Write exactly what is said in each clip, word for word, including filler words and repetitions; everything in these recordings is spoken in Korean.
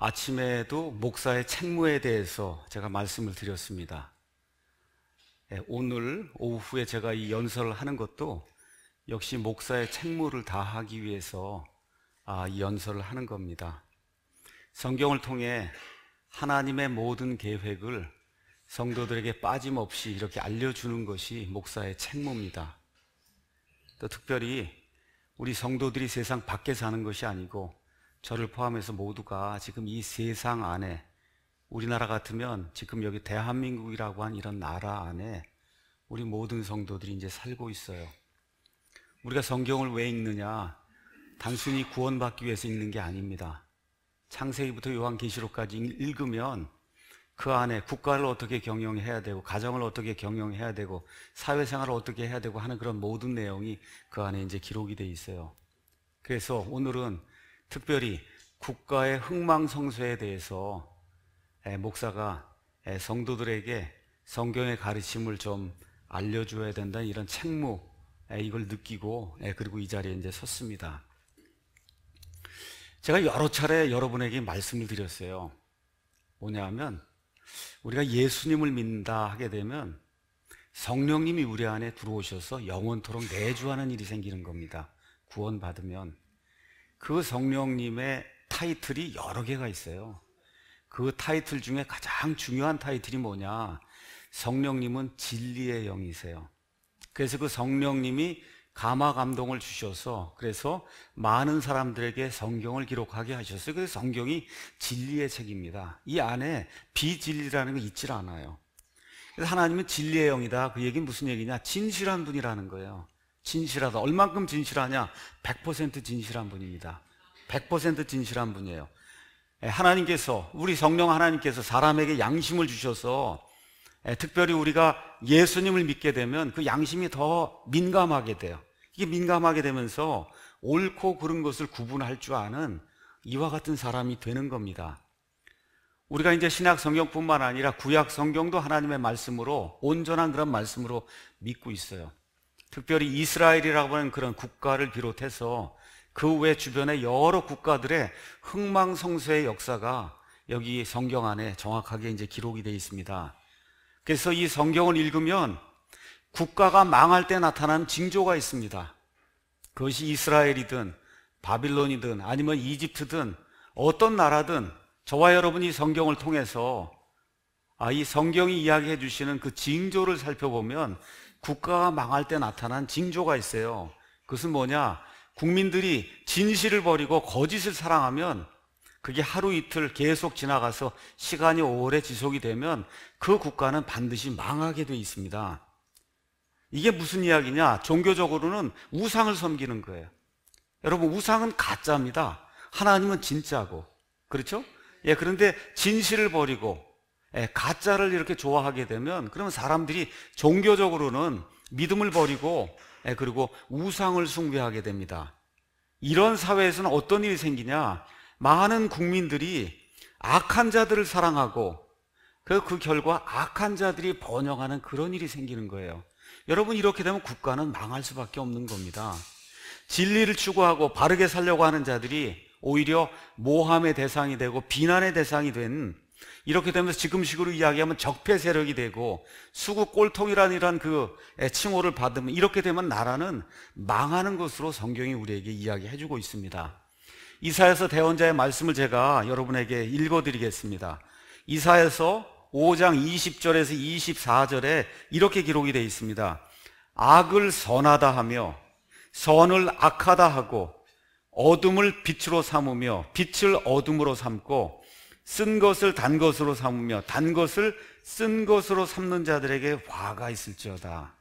아침에도 목사의 책무에 대해서 제가 말씀을 드렸습니다. 오늘 오후에 제가 이 연설을 하는 것도 역시 목사의 책무를 다하기 위해서 이 연설을 하는 겁니다. 성경을 통해 하나님의 모든 계획을 성도들에게 빠짐없이 이렇게 알려주는 것이 목사의 책무입니다. 또 특별히 우리 성도들이 세상 밖에 사는 것이 아니고 저를 포함해서 모두가 지금 이 세상 안에, 우리나라 같으면 지금 여기 대한민국이라고 한 이런 나라 안에 우리 모든 성도들이 이제 살고 있어요. 우리가 성경을 왜 읽느냐? 단순히 구원받기 위해서 읽는 게 아닙니다. 창세기부터 요한계시록까지 읽으면 그 안에 국가를 어떻게 경영해야 되고, 가정을 어떻게 경영해야 되고, 사회생활을 어떻게 해야 되고 하는 그런 모든 내용이 그 안에 이제 기록이 돼 있어요. 그래서 오늘은 특별히 국가의 흥망성쇠에 대해서 목사가 성도들에게 성경의 가르침을 좀 알려줘야 된다는 이런 책무, 이걸 느끼고 그리고 이 자리에 이제 섰습니다. 제가 여러 차례 여러분에게 말씀을 드렸어요. 뭐냐 하면 우리가 예수님을 믿는다 하게 되면 성령님이 우리 안에 들어오셔서 영원토록 내주하는 일이 생기는 겁니다. 구원받으면. 그 성령님의 타이틀이 여러 개가 있어요. 그 타이틀 중에 가장 중요한 타이틀이 뭐냐? 성령님은 진리의 영이세요. 그래서 그 성령님이 감화 감동을 주셔서 그래서 많은 사람들에게 성경을 기록하게 하셨어요. 그래서 성경이 진리의 책입니다. 이 안에 비진리라는 거 있질 않아요. 그래서 하나님은 진리의 영이다. 그 얘기는 무슨 얘기냐? 진실한 분이라는 거예요. 진실하다. 얼만큼 진실하냐? 백 퍼센트 진실한 분입니다. 백 퍼센트 진실한 분이에요. 하나님께서, 우리 성령 하나님께서 사람에게 양심을 주셔서 특별히 우리가 예수님을 믿게 되면 그 양심이 더 민감하게 돼요. 이게 민감하게 되면서 옳고 그른 것을 구분할 줄 아는 이와 같은 사람이 되는 겁니다. 우리가 이제 신약 성경뿐만 아니라 구약 성경도 하나님의 말씀으로, 온전한 그런 말씀으로 믿고 있어요. 특별히 이스라엘이라고 하는 그런 국가를 비롯해서 그 외 주변의 여러 국가들의 흥망성쇠의 역사가 여기 성경 안에 정확하게 이제 기록이 되어 있습니다. 그래서 이 성경을 읽으면 국가가 망할 때 나타나는 징조가 있습니다. 그것이 이스라엘이든 바빌론이든 아니면 이집트든 어떤 나라든 저와 여러분이 성경을 통해서 아, 이 성경이 이야기해 주시는 그 징조를 살펴보면 국가가 망할 때 나타난 징조가 있어요. 그것은 뭐냐? 국민들이 진실을 버리고 거짓을 사랑하면 그게 하루 이틀 계속 지나가서 시간이 오래 지속이 되면 그 국가는 반드시 망하게 돼 있습니다. 이게 무슨 이야기냐? 종교적으로는 우상을 섬기는 거예요. 여러분, 우상은 가짜입니다. 하나님은 진짜고. 그렇죠? 예, 그런데 진실을 버리고 예, 가짜를 이렇게 좋아하게 되면 그러면 사람들이 종교적으로는 믿음을 버리고 예, 그리고 우상을 숭배하게 됩니다. 이런 사회에서는 어떤 일이 생기냐? 많은 국민들이 악한 자들을 사랑하고 그, 그 결과 악한 자들이 번영하는 그런 일이 생기는 거예요. 여러분, 이렇게 되면 국가는 망할 수밖에 없는 겁니다. 진리를 추구하고 바르게 살려고 하는 자들이 오히려 모함의 대상이 되고 비난의 대상이 된, 이렇게 되면서 지금식으로 이야기하면 적폐 세력이 되고 수구 꼴통이라는 이런 그 칭호를 받으면, 이렇게 되면 나라는 망하는 것으로 성경이 우리에게 이야기해주고 있습니다. 이사야서 대언자의 말씀을 제가 여러분에게 읽어드리겠습니다. 이사야서 오 장 이십 절에서 이십사 절에 이렇게 기록이 되어 있습니다. 악을 선하다 하며 선을 악하다 하고 어둠을 빛으로 삼으며 빛을 어둠으로 삼고 쓴 것을 단 것으로 삼으며 단 것을 쓴 것으로 삼는 자들에게 화가 있을지어다.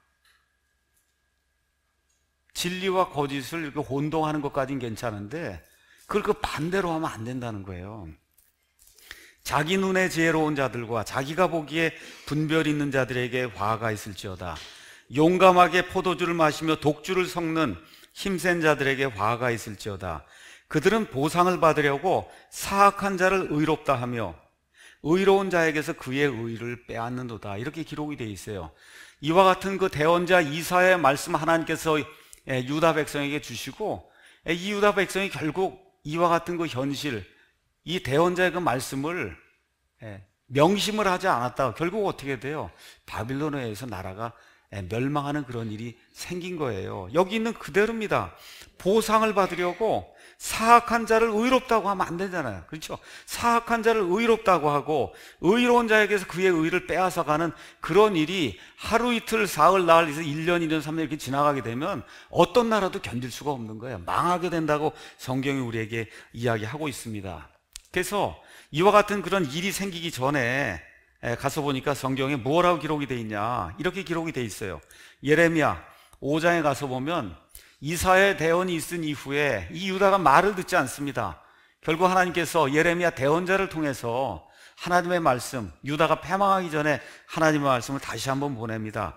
진리와 거짓을 이렇게 혼동하는 것까지는 괜찮은데 그걸 그 반대로 하면 안 된다는 거예요. 자기 눈에 지혜로운 자들과 자기가 보기에 분별 있는 자들에게 화가 있을지어다. 용감하게 포도주를 마시며 독주를 섞는 힘센 자들에게 화가 있을지어다. 그들은 보상을 받으려고 사악한 자를 의롭다 하며 의로운 자에게서 그의 의를 빼앗는도다. 이렇게 기록이 되어 있어요. 이와 같은 그 대언자 이사야의 말씀 하나님께서 유다 백성에게 주시고 이 유다 백성이 결국 이와 같은 그 현실, 이 대언자의 그 말씀을 예, 명심을 하지 않았다가 결국 어떻게 돼요? 바빌론에 의해서 나라가 예, 멸망하는 그런 일이 생긴 거예요. 여기 있는 그대로입니다. 보상을 받으려고 사악한 자를 의롭다고 하면 안 되잖아요. 그렇죠? 사악한 자를 의롭다고 하고 의로운 자에게서 그의 의를 빼앗아가는 그런 일이 하루 이틀 사흘 나흘 일 년 이 년 삼 년 이렇게 지나가게 되면 어떤 나라도 견딜 수가 없는 거예요. 망하게 된다고 성경이 우리에게 이야기하고 있습니다. 그래서 이와 같은 그런 일이 생기기 전에 가서 보니까 성경에 뭐라고 기록이 되어 있냐, 이렇게 기록이 되어 있어요. 예레미야 오 장에 가서 보면 이사야의 대언이 있은 이후에 이 유다가 말을 듣지 않습니다. 결국 하나님께서 예레미야 대언자를 통해서 하나님의 말씀, 유다가 패망하기 전에 하나님의 말씀을 다시 한번 보냅니다.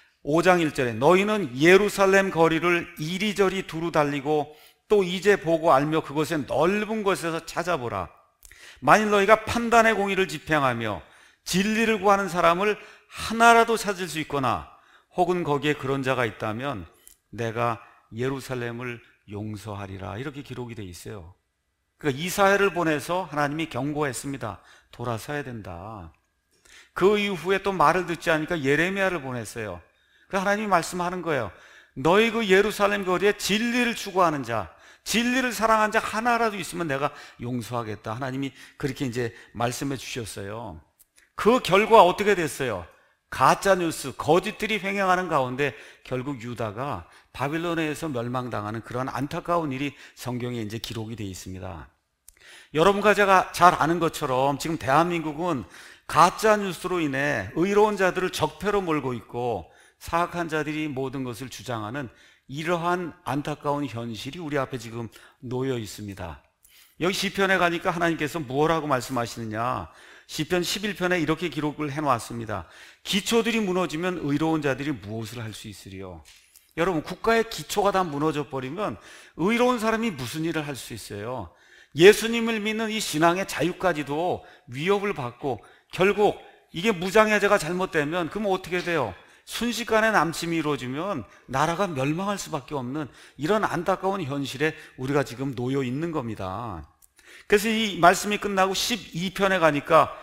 오 장 일 절에 너희는 예루살렘 거리를 이리저리 두루 달리고 또 이제 보고 알며 그곳의 넓은 곳에서 찾아보라. 만일 너희가 판단의 공의를 집행하며 진리를 구하는 사람을 하나라도 찾을 수 있거나 혹은 거기에 그런 자가 있다면 내가 예루살렘을 용서하리라. 이렇게 기록이 되어 있어요. 그러니까 이사야를 보내서 하나님이 경고했습니다. 돌아서야 된다. 그 이후에 또 말을 듣지 않으니까 예레미야를 보냈어요. 그래서 하나님이 말씀하는 거예요. 너희 그 예루살렘 거리에 진리를 추구하는 자, 진리를 사랑하는 자 하나라도 있으면 내가 용서하겠다. 하나님이 그렇게 이제 말씀해 주셨어요. 그 결과 어떻게 됐어요? 가짜 뉴스, 거짓들이 횡행하는 가운데 결국 유다가 바빌론에 의해서 멸망당하는 그런 안타까운 일이 성경에 이제 기록이 되어 있습니다. 여러분과 제가 잘 아는 것처럼 지금 대한민국은 가짜 뉴스로 인해 의로운 자들을 적폐로 몰고 있고 사악한 자들이 모든 것을 주장하는 이러한 안타까운 현실이 우리 앞에 지금 놓여 있습니다. 여기 시편에 가니까 하나님께서 무엇라고 말씀하시느냐, 시편 십일 편에 이렇게 기록을 해놓았습니다. 기초들이 무너지면 의로운 자들이 무엇을 할 수 있으리요? 여러분, 국가의 기초가 다 무너져 버리면 의로운 사람이 무슨 일을 할 수 있어요? 예수님을 믿는 이 신앙의 자유까지도 위협을 받고 결국 이게 무장해제가 잘못되면 그러면 어떻게 돼요? 순식간에 남침이 이루어지면 나라가 멸망할 수밖에 없는 이런 안타까운 현실에 우리가 지금 놓여 있는 겁니다. 그래서 이 말씀이 끝나고 십이 편에 가니까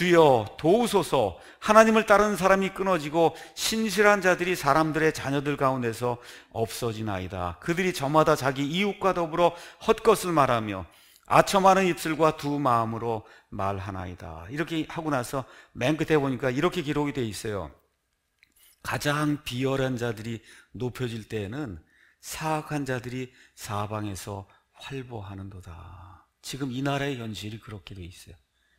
주여 도우소서, 하나님을 따르는 사람이 끊어지고 신실한 자들이 사람들의 자녀들 가운데서 없어지나이다. 그들이 저마다 자기 이웃과 더불어 헛것을 말하며 아첨하는 입술과 두 마음으로 말하나이다. 이렇게 하고 나서 맨 끝에 보니까 이렇게 기록이 되어 있어요. 가장 비열한 자들이 높여질 때에는 사악한 자들이 사방에서 활보하는도다. 지금 이 나라의 현실이 그렇게 되어 있어요.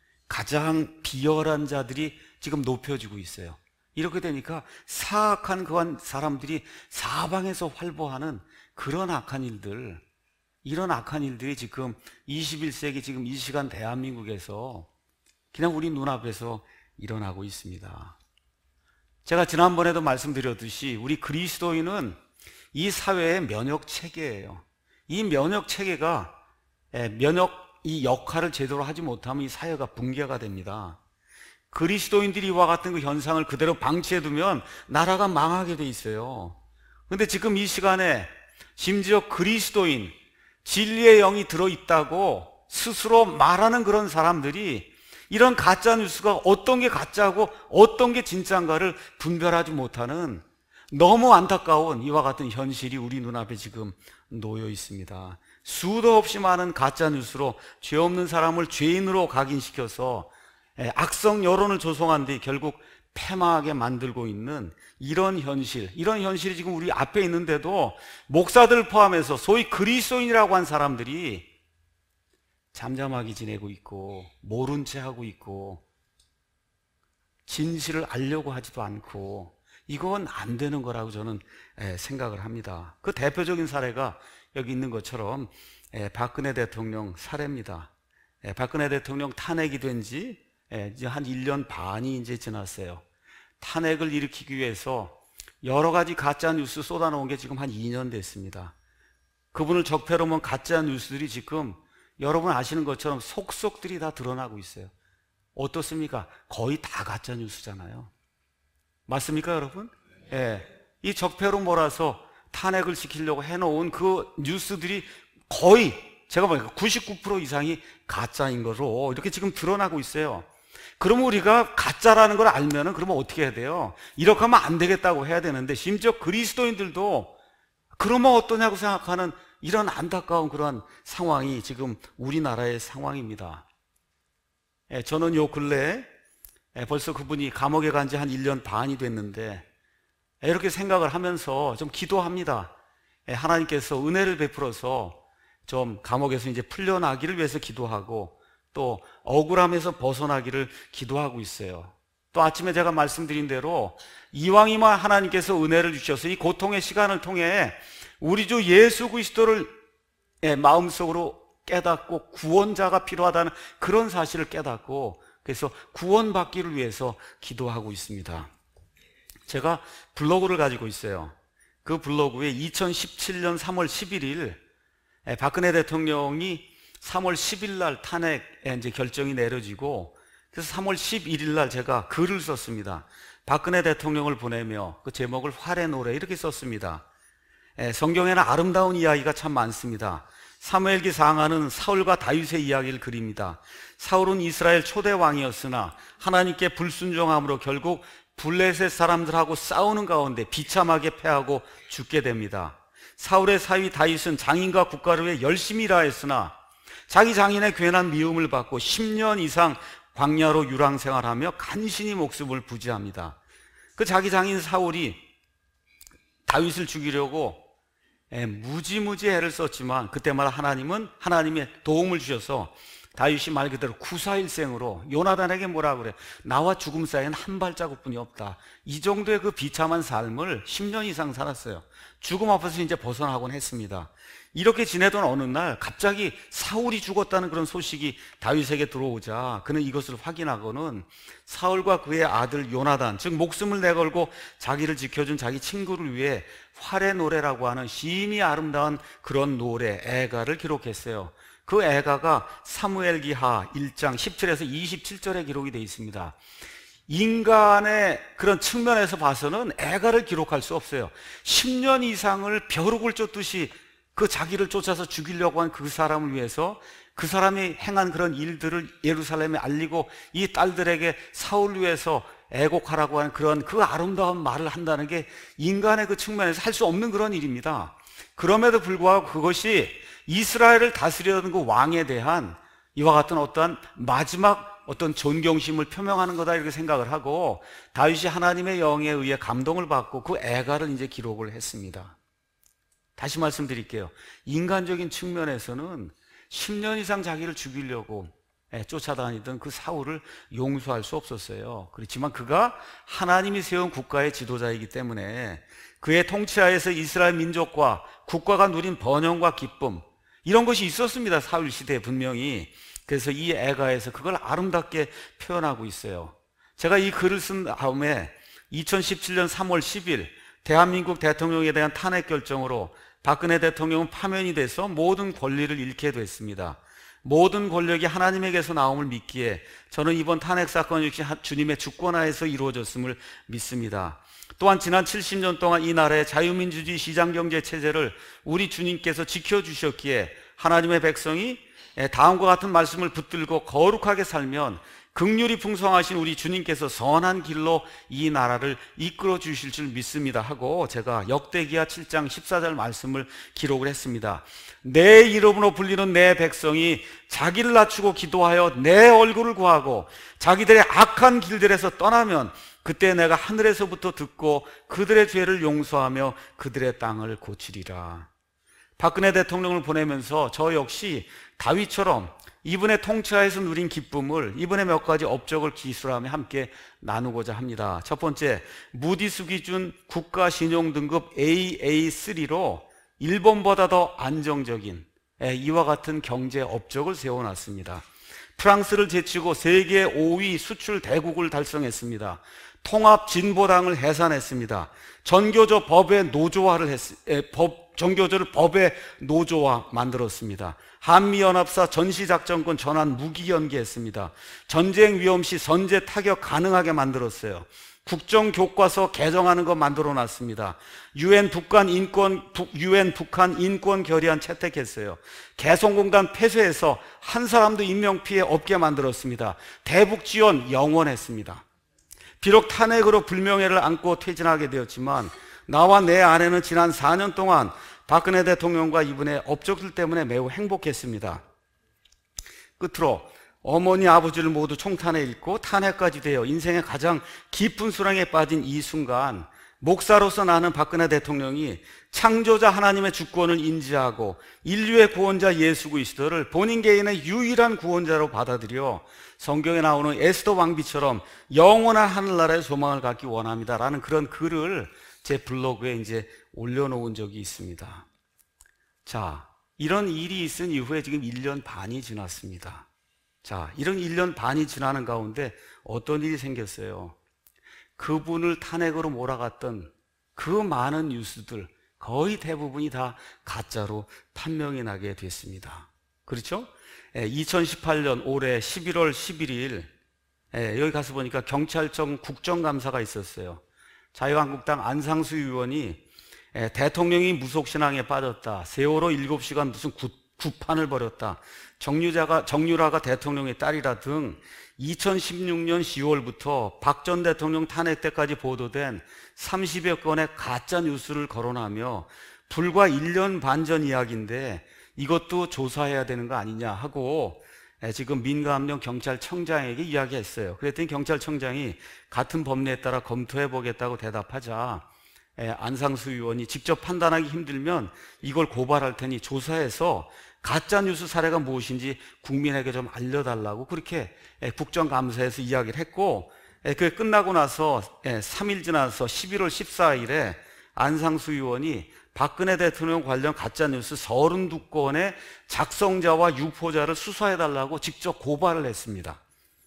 가장 비열한 자들이 지금 높여지고 있어요. 이렇게 되니까 사악한 그한 사람들이 사방에서 활보하는 그런 악한 일들, 이런 악한 일들이 지금 이십일 세기 지금 이 시간 대한민국에서 그냥 우리 눈앞에서 일어나고 있습니다. 제가 지난번에도 말씀드렸듯이 우리 그리스도인은 이 사회의 면역 체계예요. 이 면역 체계가 면역 이 역할을 제대로 하지 못하면 이 사회가 붕괴가 됩니다. 그리스도인들이 이와 같은 그 현상을 그대로 방치해두면 나라가 망하게 돼 있어요. 그런데 지금 이 시간에 심지어 그리스도인, 진리의 영이 들어있다고 스스로 말하는 그런 사람들이 이런 가짜 뉴스가 어떤 게 가짜고 어떤 게 진짜인가를 분별하지 못하는 너무 안타까운 이와 같은 현실이 우리 눈앞에 지금 놓여 있습니다. 수도 없이 많은 가짜 뉴스로 죄 없는 사람을 죄인으로 각인시켜서 악성 여론을 조성한 뒤 결국 패망하게 만들고 있는 이런 현실, 이런 현실이 지금 우리 앞에 있는데도 목사들 포함해서 소위 그리스도인이라고 한 사람들이 잠잠하게 지내고 있고 모른 채 하고 있고 진실을 알려고 하지도 않고 이건 안 되는 거라고 저는 생각을 합니다. 그 대표적인 사례가 여기 있는 것처럼 박근혜 대통령 사례입니다. 박근혜 대통령 탄핵이 된 지 이제 한 일 년 반이 이제 지났어요. 탄핵을 일으키기 위해서 여러 가지 가짜 뉴스 쏟아놓은 게 지금 한 이 년 됐습니다. 그분을 적폐로 본 가짜 뉴스들이 지금 여러분 아시는 것처럼 속속들이 다 드러나고 있어요. 어떻습니까? 거의 다 가짜 뉴스잖아요. 맞습니까, 여러분? 예. 이 적폐로 몰아서 탄핵을 시키려고 해놓은 그 뉴스들이 거의 제가 보니까 구십구 퍼센트 이상이 가짜인 거로 이렇게 지금 드러나고 있어요. 그러면 우리가 가짜라는 걸 알면은 그러면 어떻게 해야 돼요? 이렇게 하면 안 되겠다고 해야 되는데, 심지어 그리스도인들도 그러면 어떠냐고 생각하는 이런 안타까운 그러한 상황이 지금 우리나라의 상황입니다. 예, 저는 요 근래 예, 벌써 그분이 감옥에 간 지 한 일 년 반이 됐는데 예, 이렇게 생각을 하면서 좀 기도합니다. 예, 하나님께서 은혜를 베풀어서 좀 감옥에서 이제 풀려나기를 위해서 기도하고, 또 억울함에서 벗어나기를 기도하고 있어요. 또 아침에 제가 말씀드린 대로 이왕이면 하나님께서 은혜를 주셔서 이 고통의 시간을 통해 우리 주 예수 그리스도를 마음속으로 깨닫고 구원자가 필요하다는 그런 사실을 깨닫고, 그래서 구원받기를 위해서 기도하고 있습니다. 제가 블로그를 가지고 있어요. 그 블로그에 이천십칠 년 삼월 십일일 박근혜 대통령이 삼월 십일 날 탄핵 이제 결정이 내려지고, 그래서 삼월 십일일 날 제가 글을 썼습니다. 박근혜 대통령을 보내며 그 제목을 활의 노래 이렇게 썼습니다. 성경에는 아름다운 이야기가 참 많습니다. 사무엘기 상하는 사울과 다윗의 이야기를 그립니다. 사울은 이스라엘 초대 왕이었으나 하나님께 불순종함으로 결국 블레셋 사람들하고 싸우는 가운데 비참하게 패하고 죽게 됩니다. 사울의 사위 다윗은 장인과 국가를 위해 열심히 일하였으나 자기 장인의 괜한 미움을 받고 십 년 이상 광야로 유랑 생활하며 간신히 목숨을 부지합니다. 그 자기 장인 사울이 다윗을 죽이려고 무지무지 애를 썼지만 그때마다 하나님은 하나님의 도움을 주셔서 다윗이 말 그대로 구사일생으로 요나단에게 뭐라 그래? 나와 죽음 사이에는 한 발자국뿐이 없다. 이 정도의 그 비참한 삶을 십 년 이상 살았어요. 죽음 앞에서 이제 벗어나곤 했습니다. 이렇게 지내던 어느 날 갑자기 사울이 죽었다는 그런 소식이 다윗에게 들어오자 그는 이것을 확인하고는 사울과 그의 아들 요나단, 즉 목숨을 내걸고 자기를 지켜준 자기 친구를 위해 활의 노래라고 하는 심히 아름다운 그런 노래, 애가를 기록했어요. 그 애가가 사무엘기하 일 장 십칠에서 이십칠 절에 기록이 되어 있습니다. 인간의 그런 측면에서 봐서는 애가를 기록할 수 없어요. 십 년 이상을 벼룩을 쫓듯이 그 자기를 쫓아서 죽이려고 한 그 사람을 위해서 그 사람이 행한 그런 일들을 예루살렘에 알리고 이 딸들에게 사울을 위해서 애곡하라고 하는 그런 그 아름다운 말을 한다는 게 인간의 그 측면에서 할 수 없는 그런 일입니다. 그럼에도 불구하고 그것이 이스라엘을 다스리던 그 왕에 대한 이와 같은 어떠한 마지막 어떤 존경심을 표명하는 거다 이렇게 생각을 하고 다윗이 하나님의 영에 의해 감동을 받고 그 애가를 이제 기록을 했습니다. 다시 말씀드릴게요. 인간적인 측면에서는 십 년 이상 자기를 죽이려고 쫓아다니던 그 사울을 용서할 수 없었어요. 그렇지만 그가 하나님이 세운 국가의 지도자이기 때문에 그의 통치하에서 이스라엘 민족과 국가가 누린 번영과 기쁨, 이런 것이 있었습니다. 사울 시대에 분명히. 그래서 이 애가에서 그걸 아름답게 표현하고 있어요. 제가 이 글을 쓴 다음에 이천십칠 년 삼월 십일 대한민국 대통령에 대한 탄핵 결정으로 박근혜 대통령은 파면이 돼서 모든 권리를 잃게 됐습니다. 모든 권력이 하나님에게서 나옴을 믿기에 저는 이번 탄핵 사건 역시 주님의 주권하에서 이루어졌음을 믿습니다. 또한 지난 칠십 년 동안 이 나라의 자유민주주의 시장경제 체제를 우리 주님께서 지켜주셨기에 하나님의 백성이 다음과 같은 말씀을 붙들고 거룩하게 살면 긍휼이 풍성하신 우리 주님께서 선한 길로 이 나라를 이끌어 주실 줄 믿습니다 하고 제가 역대기하 칠 장 십사 절 말씀을 기록을 했습니다. 내 이름으로 불리는 내 백성이 자기를 낮추고 기도하여 내 얼굴을 구하고 자기들의 악한 길들에서 떠나면 그때 내가 하늘에서부터 듣고 그들의 죄를 용서하며 그들의 땅을 고치리라. 박근혜 대통령을 보내면서 저 역시 다윗처럼 이분의 통치하에서 누린 기쁨을 이분의 몇 가지 업적을 기술하며 함께 나누고자 합니다. 첫 번째, 무디스 기준 국가 신용 등급 에이에이 쓰리로 일본보다 더 안정적인 이와 같은 경제 업적을 세워놨습니다. 프랑스를 제치고 세계 오 위 수출 대국을 달성했습니다. 통합 진보당을 해산했습니다. 전교조 법의 노조화를 했, 에, 법, 전교조를 법의 노조화 만들었습니다. 한미연합사 전시작전권 전환 무기 연기했습니다. 전쟁 위험 시 선제 타격 가능하게 만들었어요. 국정교과서 개정하는 거 만들어 놨습니다. 유엔 북한 인권 유엔 북한 인권 결의안 채택했어요. 개성공단 폐쇄해서 한 사람도 인명 피해 없게 만들었습니다. 대북 지원 영원했습니다. 비록 탄핵으로 불명예를 안고 퇴진하게 되었지만 나와 내 아내는 지난 사 년 동안 박근혜 대통령과 이분의 업적들 때문에 매우 행복했습니다. 끝으로 어머니 아버지를 모두 총탄에 잃고 탄핵까지 되어 인생의 가장 깊은 수렁에 빠진 이 순간, 목사로서 나는 박근혜 대통령이 창조자 하나님의 주권을 인지하고 인류의 구원자 예수 그리스도를 본인 개인의 유일한 구원자로 받아들여 성경에 나오는 에스더 왕비처럼 영원한 하늘나라의 소망을 갖기 원합니다라는 그런 글을 제 블로그에 이제 올려놓은 적이 있습니다. 자, 이런 일이 있은 이후에 지금 일 년 반이 지났습니다. 자, 이런 일 년 반이 지나는 가운데 어떤 일이 생겼어요? 그분을 탄핵으로 몰아갔던 그 많은 뉴스들 거의 대부분이 다 가짜로 판명이 나게 됐습니다. 그렇죠? 이천십팔 년 올해 십일월 십일일 여기 가서 보니까 경찰청 국정감사가 있었어요. 자유한국당 안상수 의원이 대통령이 무속신앙에 빠졌다, 세월호 일곱 시간 무슨 구, 구판을 벌였다, 정유자가, 정유라가 대통령의 딸이라 등 이천십육 년 시월부터 박 전 대통령 탄핵 때까지 보도된 삼십여 건의 가짜 뉴스를 거론하며 불과 일 년 반 전 이야기인데 이것도 조사해야 되는 거 아니냐 하고 지금 민감령 경찰청장에게 이야기했어요. 그랬더니 경찰청장이 같은 법리에 따라 검토해 보겠다고 대답하자 안상수 의원이 직접 판단하기 힘들면 이걸 고발할 테니 조사해서 가짜뉴스 사례가 무엇인지 국민에게 좀 알려달라고 그렇게 국정감사에서 이야기를 했고, 그게 끝나고 나서 삼 일 지나서 십일월 십사일에 안상수 의원이 박근혜 대통령 관련 가짜뉴스 삼십이 건의 작성자와 유포자를 수사해달라고 직접 고발을 했습니다.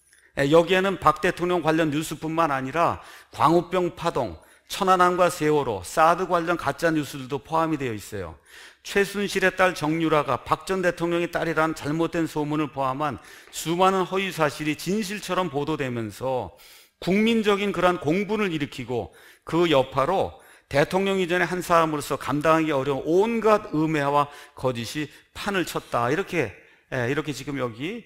여기에는 박 대통령 관련 뉴스뿐만 아니라 광우병 파동, 천안함과 세월호, 사드 관련 가짜뉴스들도 포함이 되어 있어요. 최순실의 딸 정유라가 박 전 대통령의 딸이라는 잘못된 소문을 포함한 수많은 허위 사실이 진실처럼 보도되면서 국민적인 그러한 공분을 일으키고 그 여파로 대통령 이전에 한 사람으로서 감당하기 어려운 온갖 음해와 거짓이 판을 쳤다. 이렇게 이렇게 지금 여기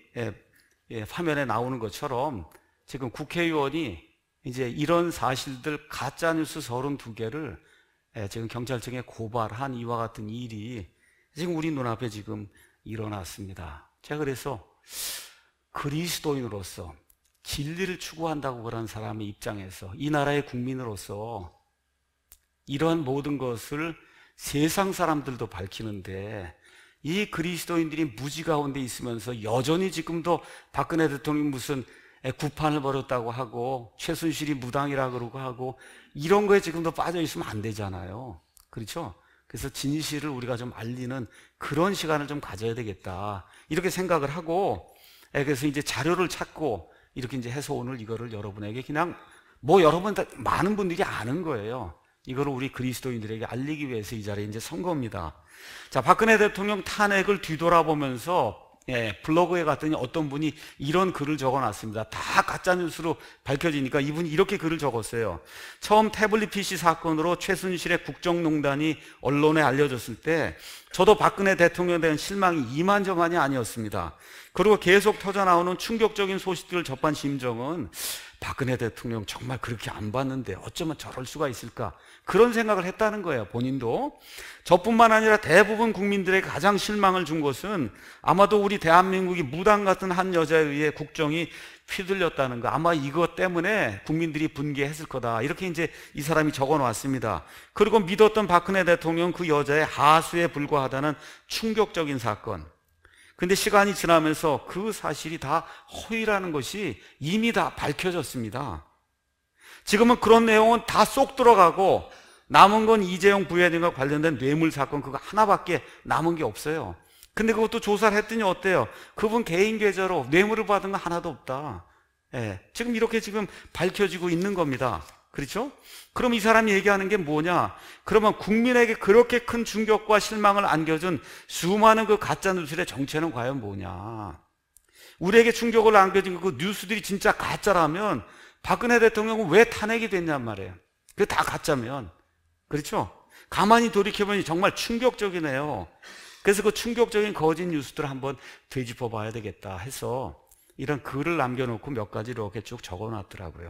화면에 나오는 것처럼 지금 국회의원이 이제 이런 사실들 가짜뉴스 삼십이 개를 지금 경찰청에 고발한 이와 같은 일이 지금 우리 눈앞에 지금 일어났습니다. 제가 그래서 그리스도인으로서 진리를 추구한다고 그런 사람의 입장에서 이 나라의 국민으로서 이러한 모든 것을 세상 사람들도 밝히는데 이 그리스도인들이 무지 가운데 있으면서 여전히 지금도 박근혜 대통령이 무슨 구판을 벌였다고 하고 최순실이 무당이라 그러고 하고 이런 거에 지금도 빠져 있으면 안 되잖아요. 그렇죠? 그래서 진실을 우리가 좀 알리는 그런 시간을 좀 가져야 되겠다. 이렇게 생각을 하고 그래서 이제 자료를 찾고 이렇게 이제 해서 오늘 이거를 여러분에게 그냥 뭐 여러분 다 많은 분들이 아는 거예요. 이거를 우리 그리스도인들에게 알리기 위해서 이 자리에 이제 선 겁니다. 자, 박근혜 대통령 탄핵을 뒤돌아보면서 예, 블로그에 갔더니 어떤 분이 이런 글을 적어놨습니다. 다 가짜뉴스로 밝혀지니까 이분이 이렇게 글을 적었어요. 처음 태블릿 피씨 사건으로 최순실의 국정농단이 언론에 알려졌을 때 저도 박근혜 대통령에 대한 실망이 이만저만이 아니었습니다. 그리고 계속 터져나오는 충격적인 소식들을 접한 심정은 박근혜 대통령 정말 그렇게 안 봤는데 어쩌면 저럴 수가 있을까, 그런 생각을 했다는 거예요. 본인도. 저뿐만 아니라 대부분 국민들에게 가장 실망을 준 것은 아마도 우리 대한민국이 무당 같은 한 여자에 의해 국정이 휘둘렸다는 거, 아마 이것 때문에 국민들이 분개했을 거다, 이렇게 이제 이 사람이 적어 놨습니다. 그리고 믿었던 박근혜 대통령 그 여자의 하수에 불과하다는 충격적인 사건. 근데 시간이 지나면서 그 사실이 다 허위라는 것이 이미 다 밝혀졌습니다. 지금은 그런 내용은 다 쏙 들어가고 남은 건 이재용 부회장과 관련된 뇌물 사건 그거 하나밖에 남은 게 없어요. 근데 그것도 조사를 했더니 어때요? 그분 개인 계좌로 뇌물을 받은 거 하나도 없다. 예, 지금 이렇게 지금 밝혀지고 있는 겁니다. 그렇죠? 그럼 이 사람이 얘기하는 게 뭐냐? 그러면 국민에게 그렇게 큰 충격과 실망을 안겨준 수많은 그 가짜뉴스의 정체는 과연 뭐냐? 우리에게 충격을 안겨준 그 뉴스들이 진짜 가짜라면 박근혜 대통령은 왜 탄핵이 됐냔 말이에요. 그게 다 가짜면. 그렇죠? 가만히 돌이켜보니 정말 충격적이네요. 그래서 그 충격적인 거짓 뉴스들을 한번 되짚어 봐야 되겠다 해서 이런 글을 남겨놓고 몇 가지 이렇게 쭉 적어놨더라고요.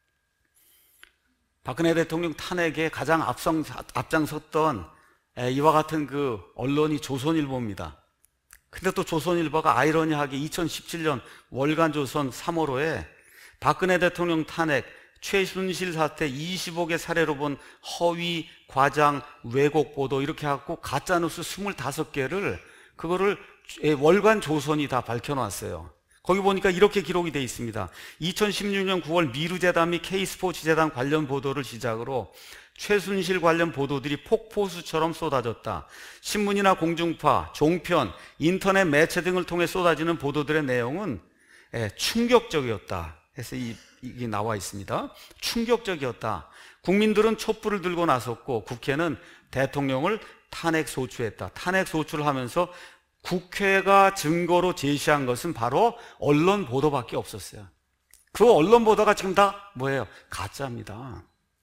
박근혜 대통령 탄핵에 가장 앞성, 앞장섰던 이와 같은 그 언론이 조선일보입니다. 근데 또 조선일보가 아이러니하게 이천십칠 년 월간조선 삼월호에 박근혜 대통령 탄핵, 최순실 사태 이십오 개 사례로 본 허위, 과장, 왜곡 보도 이렇게 해갖고 가짜뉴스 스물다섯 개를 그거를 월간 조선이 다 밝혀놨어요. 거기 보니까 이렇게 기록이 되어 있습니다. 이천십육 년 구월 미르재단 및 K스포츠재단 관련 보도를 시작으로 최순실 관련 보도들이 폭포수처럼 쏟아졌다. 신문이나 공중파, 종편, 인터넷 매체 등을 통해 쏟아지는 보도들의 내용은 예, 충격적이었다 해서 이, 이게 나와 있습니다. 충격적이었다. 국민들은 촛불을 들고 나섰고 국회는 대통령을 탄핵 소추했다. 탄핵 소추를 하면서 국회가 증거로 제시한 것은 바로 언론 보도밖에 없었어요. 그 언론 보도가 지금 다 뭐예요? 가짜입니다.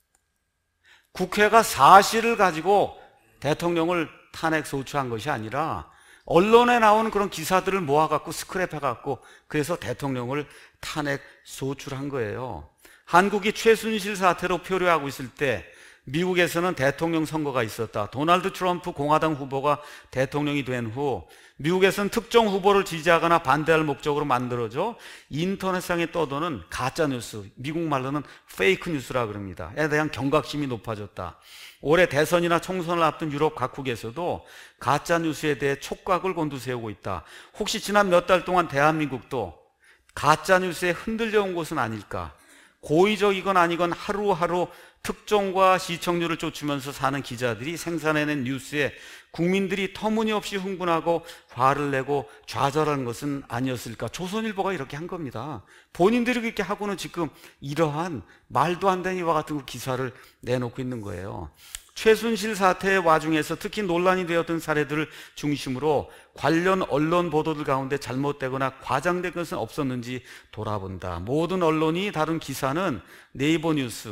국회가 사실을 가지고 대통령을 탄핵 소추한 것이 아니라 언론에 나오는 그런 기사들을 모아갖고 스크랩해갖고 그래서 대통령을 탄핵 소추를 한 거예요. 한국이 최순실 사태로 표류하고 있을 때 미국에서는 대통령 선거가 있었다. 도널드 트럼프 공화당 후보가 대통령이 된 후 미국에서는 특정 후보를 지지하거나 반대할 목적으로 만들어져 인터넷상에 떠도는 가짜뉴스, 미국 말로는 페이크 뉴스라 그럽니다. 에 대한 경각심이 높아졌다. 올해 대선이나 총선을 앞둔 유럽 각국에서도 가짜뉴스에 대해 촉각을 곤두세우고 있다. 혹시 지난 몇 달 동안 대한민국도 가짜뉴스에 흔들려 온 것은 아닐까? 고의적이건 아니건 하루하루 특종과 시청률을 쫓으면서 사는 기자들이 생산해낸 뉴스에 국민들이 터무니없이 흥분하고 화를 내고 좌절하는 것은 아니었을까? 조선일보가 이렇게 한 겁니다. 본인들이 그렇게 하고는 지금 이러한 말도 안 되는 이와 같은 기사를 내놓고 있는 거예요. 최순실 사태의 와중에서 특히 논란이 되었던 사례들을 중심으로 관련 언론 보도들 가운데 잘못되거나 과장된 것은 없었는지 돌아본다. 모든 언론이 다룬 기사는 네이버 뉴스,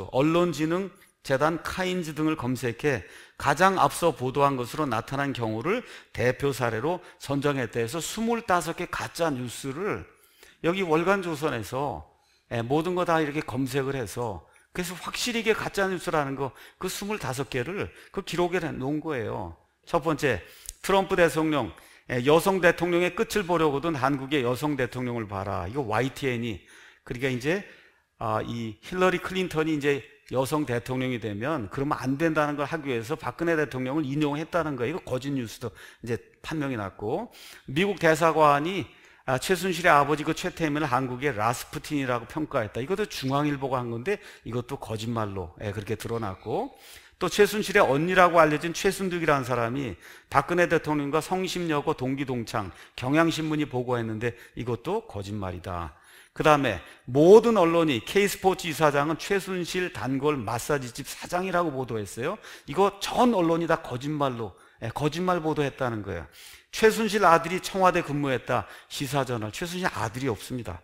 언론진흥재단, 카인즈 등을 검색해 가장 앞서 보도한 것으로 나타난 경우를 대표 사례로 선정했다 해서 스물다섯 개 가짜 뉴스를 여기 월간조선에서 모든 거 다 이렇게 검색을 해서 그래서 확실히 이게 가짜뉴스라는 거, 그 스물다섯 개를 그 기록에 놓은 거예요. 첫 번째, 트럼프 대통령, 여성 대통령의 끝을 보려거든 한국의 여성 대통령을 봐라. 이거 와이티엔이, 그러니까 이제, 아, 이 힐러리 클린턴이 이제 여성 대통령이 되면 그러면 안 된다는 걸 하기 위해서 박근혜 대통령을 인용했다는 거예요. 이거 거짓 뉴스도 이제 판명이 났고, 미국 대사관이 아, 최순실의 아버지 그 최태민을 한국의 라스푸틴이라고 평가했다. 이것도 중앙일보가 한 건데 이것도 거짓말로 예, 그렇게 드러났고, 또 최순실의 언니라고 알려진 최순득이라는 사람이 박근혜 대통령과 성심여고 동기동창 경향신문이 보고했는데 이것도 거짓말이다. 그 다음에 모든 언론이 K스포츠 이사장은 최순실 단골 마사지집 사장이라고 보도했어요. 이거 전 언론이 다 거짓말로 예, 거짓말 보도했다는 거예요. 최순실 아들이 청와대 근무했다. 시사저널. 최순실 아들이 없습니다.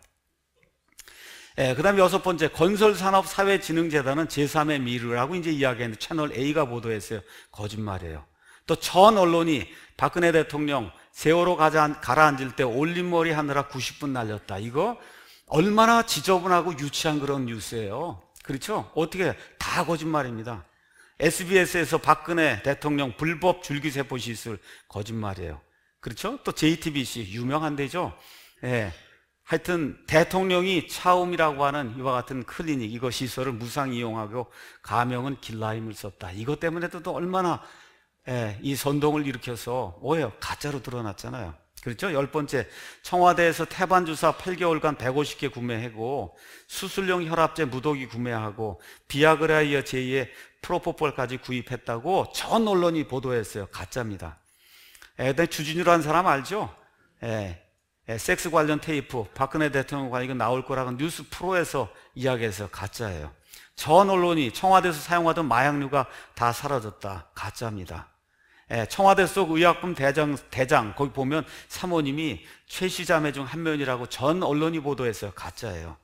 예, 그 다음에 여섯 번째, 건설산업사회진흥재단은 제삼의 미르라고 이제 이야기했는데 채널 A가 보도했어요. 거짓말이에요. 또 전 언론이 박근혜 대통령 세월호 가라앉을 때 올림머리 하느라 구십 분 날렸다. 이거 얼마나 지저분하고 유치한 그런 뉴스예요. 그렇죠? 어떻게 다 거짓말입니다. 에스비에스에서 박근혜 대통령 불법 줄기세포 시술 거짓말이에요. 그렇죠? 또 제이티비씨 유명한 데죠. 예. 하여튼 대통령이 차움이라고 하는 이와 같은 클리닉 이거 시설을 무상 이용하고 가명은 길라임을 썼다. 이것 때문에도 또 얼마나 예, 이 선동을 일으켜서 뭐예요? 가짜로 드러났잖아요. 그렇죠? 열 번째, 청와대에서 태반 주사 팔 개월간 백오십 개 구매하고 수술용 혈압제 무더기 구매하고 비아그라이어 제이의 프로포폴까지 구입했다고 전 언론이 보도했어요. 가짜입니다. 에, 주진우라는 사람 알죠? 에, 에, 섹스 관련 테이프 박근혜 대통령 관련 이거 나올 거라고 뉴스 프로에서 이야기해서 가짜예요. 전 언론이 청와대에서 사용하던 마약류가 다 사라졌다. 가짜입니다. 예, 청와대 속 의약품 대장, 대장, 거기 보면 사모님이 최씨자매 중 한 명이라고 전 언론이 보도했어요. 가짜예요.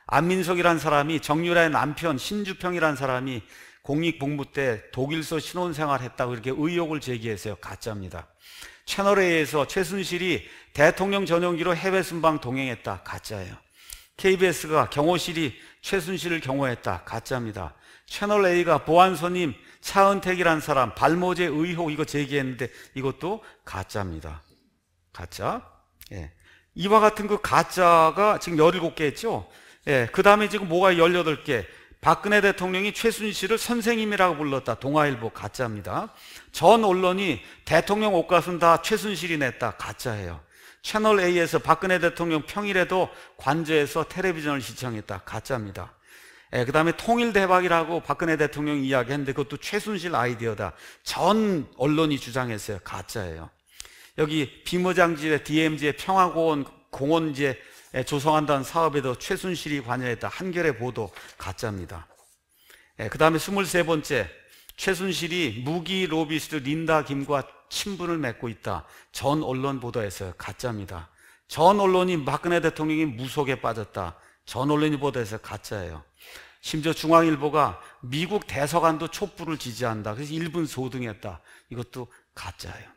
안민석이란 사람이 정유라의 남편 신주평이란 사람이 공익복무 때 독일서 신혼생활 했다고 이렇게 의혹을 제기했어요. 가짜입니다. 채널A에서 최순실이 대통령 전용기로 해외 순방 동행했다. 가짜예요. 케이비에스가 경호실이 최순실을 경호했다. 가짜입니다. 채널A가 보안손님 차은택이란 사람 발모제 의혹 이거 제기했는데 이것도 가짜입니다. 가짜. 예. 이와 같은 그 가짜가 지금 열일곱 개 했죠. 예. 그 다음에 지금 뭐가 열여덟 개. 박근혜 대통령이 최순실을 선생님이라고 불렀다. 동아일보 가짜입니다. 전 언론이 대통령 옷값은 다 최순실이 냈다. 가짜예요. 채널A에서 박근혜 대통령 평일에도 관저에서 텔레비전을 시청했다. 가짜입니다. 예, 그 다음에 통일대박이라고 박근혜 대통령이 이야기했는데 그것도 최순실 아이디어다. 전 언론이 주장했어요. 가짜예요. 여기 비무장지대 디엠지의 평화공원 공원지에 조성한다는 사업에도 최순실이 관여했다. 한겨레 보도 가짜입니다. 예, 그 다음에 스물세 번째, 최순실이 무기 로비스트 린다 김과 친분을 맺고 있다. 전 언론 보도했어요. 가짜입니다. 전 언론이 박근혜 대통령이 무속에 빠졌다. 전 언론이 보도해서 가짜예요. 심지어 중앙일보가 미국 대사관도 촛불을 지지한다. 그래서 일본 소등했다. 이것도 가짜예요.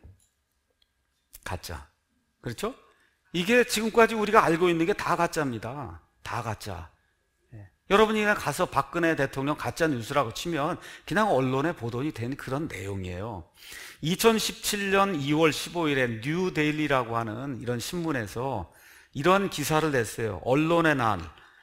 가짜. 그렇죠? 이게 지금까지 우리가 알고 있는 게 다 가짜입니다. 다 가짜. 예. 여러분이 그냥 가서 박근혜 대통령 가짜 뉴스라고 치면 그냥 언론에 보도이 된 그런 내용이에요. 이천십칠 년 이월 십오일에 뉴데일리라고 하는 이런 신문에서 이런 기사를 냈어요. 언론의 난,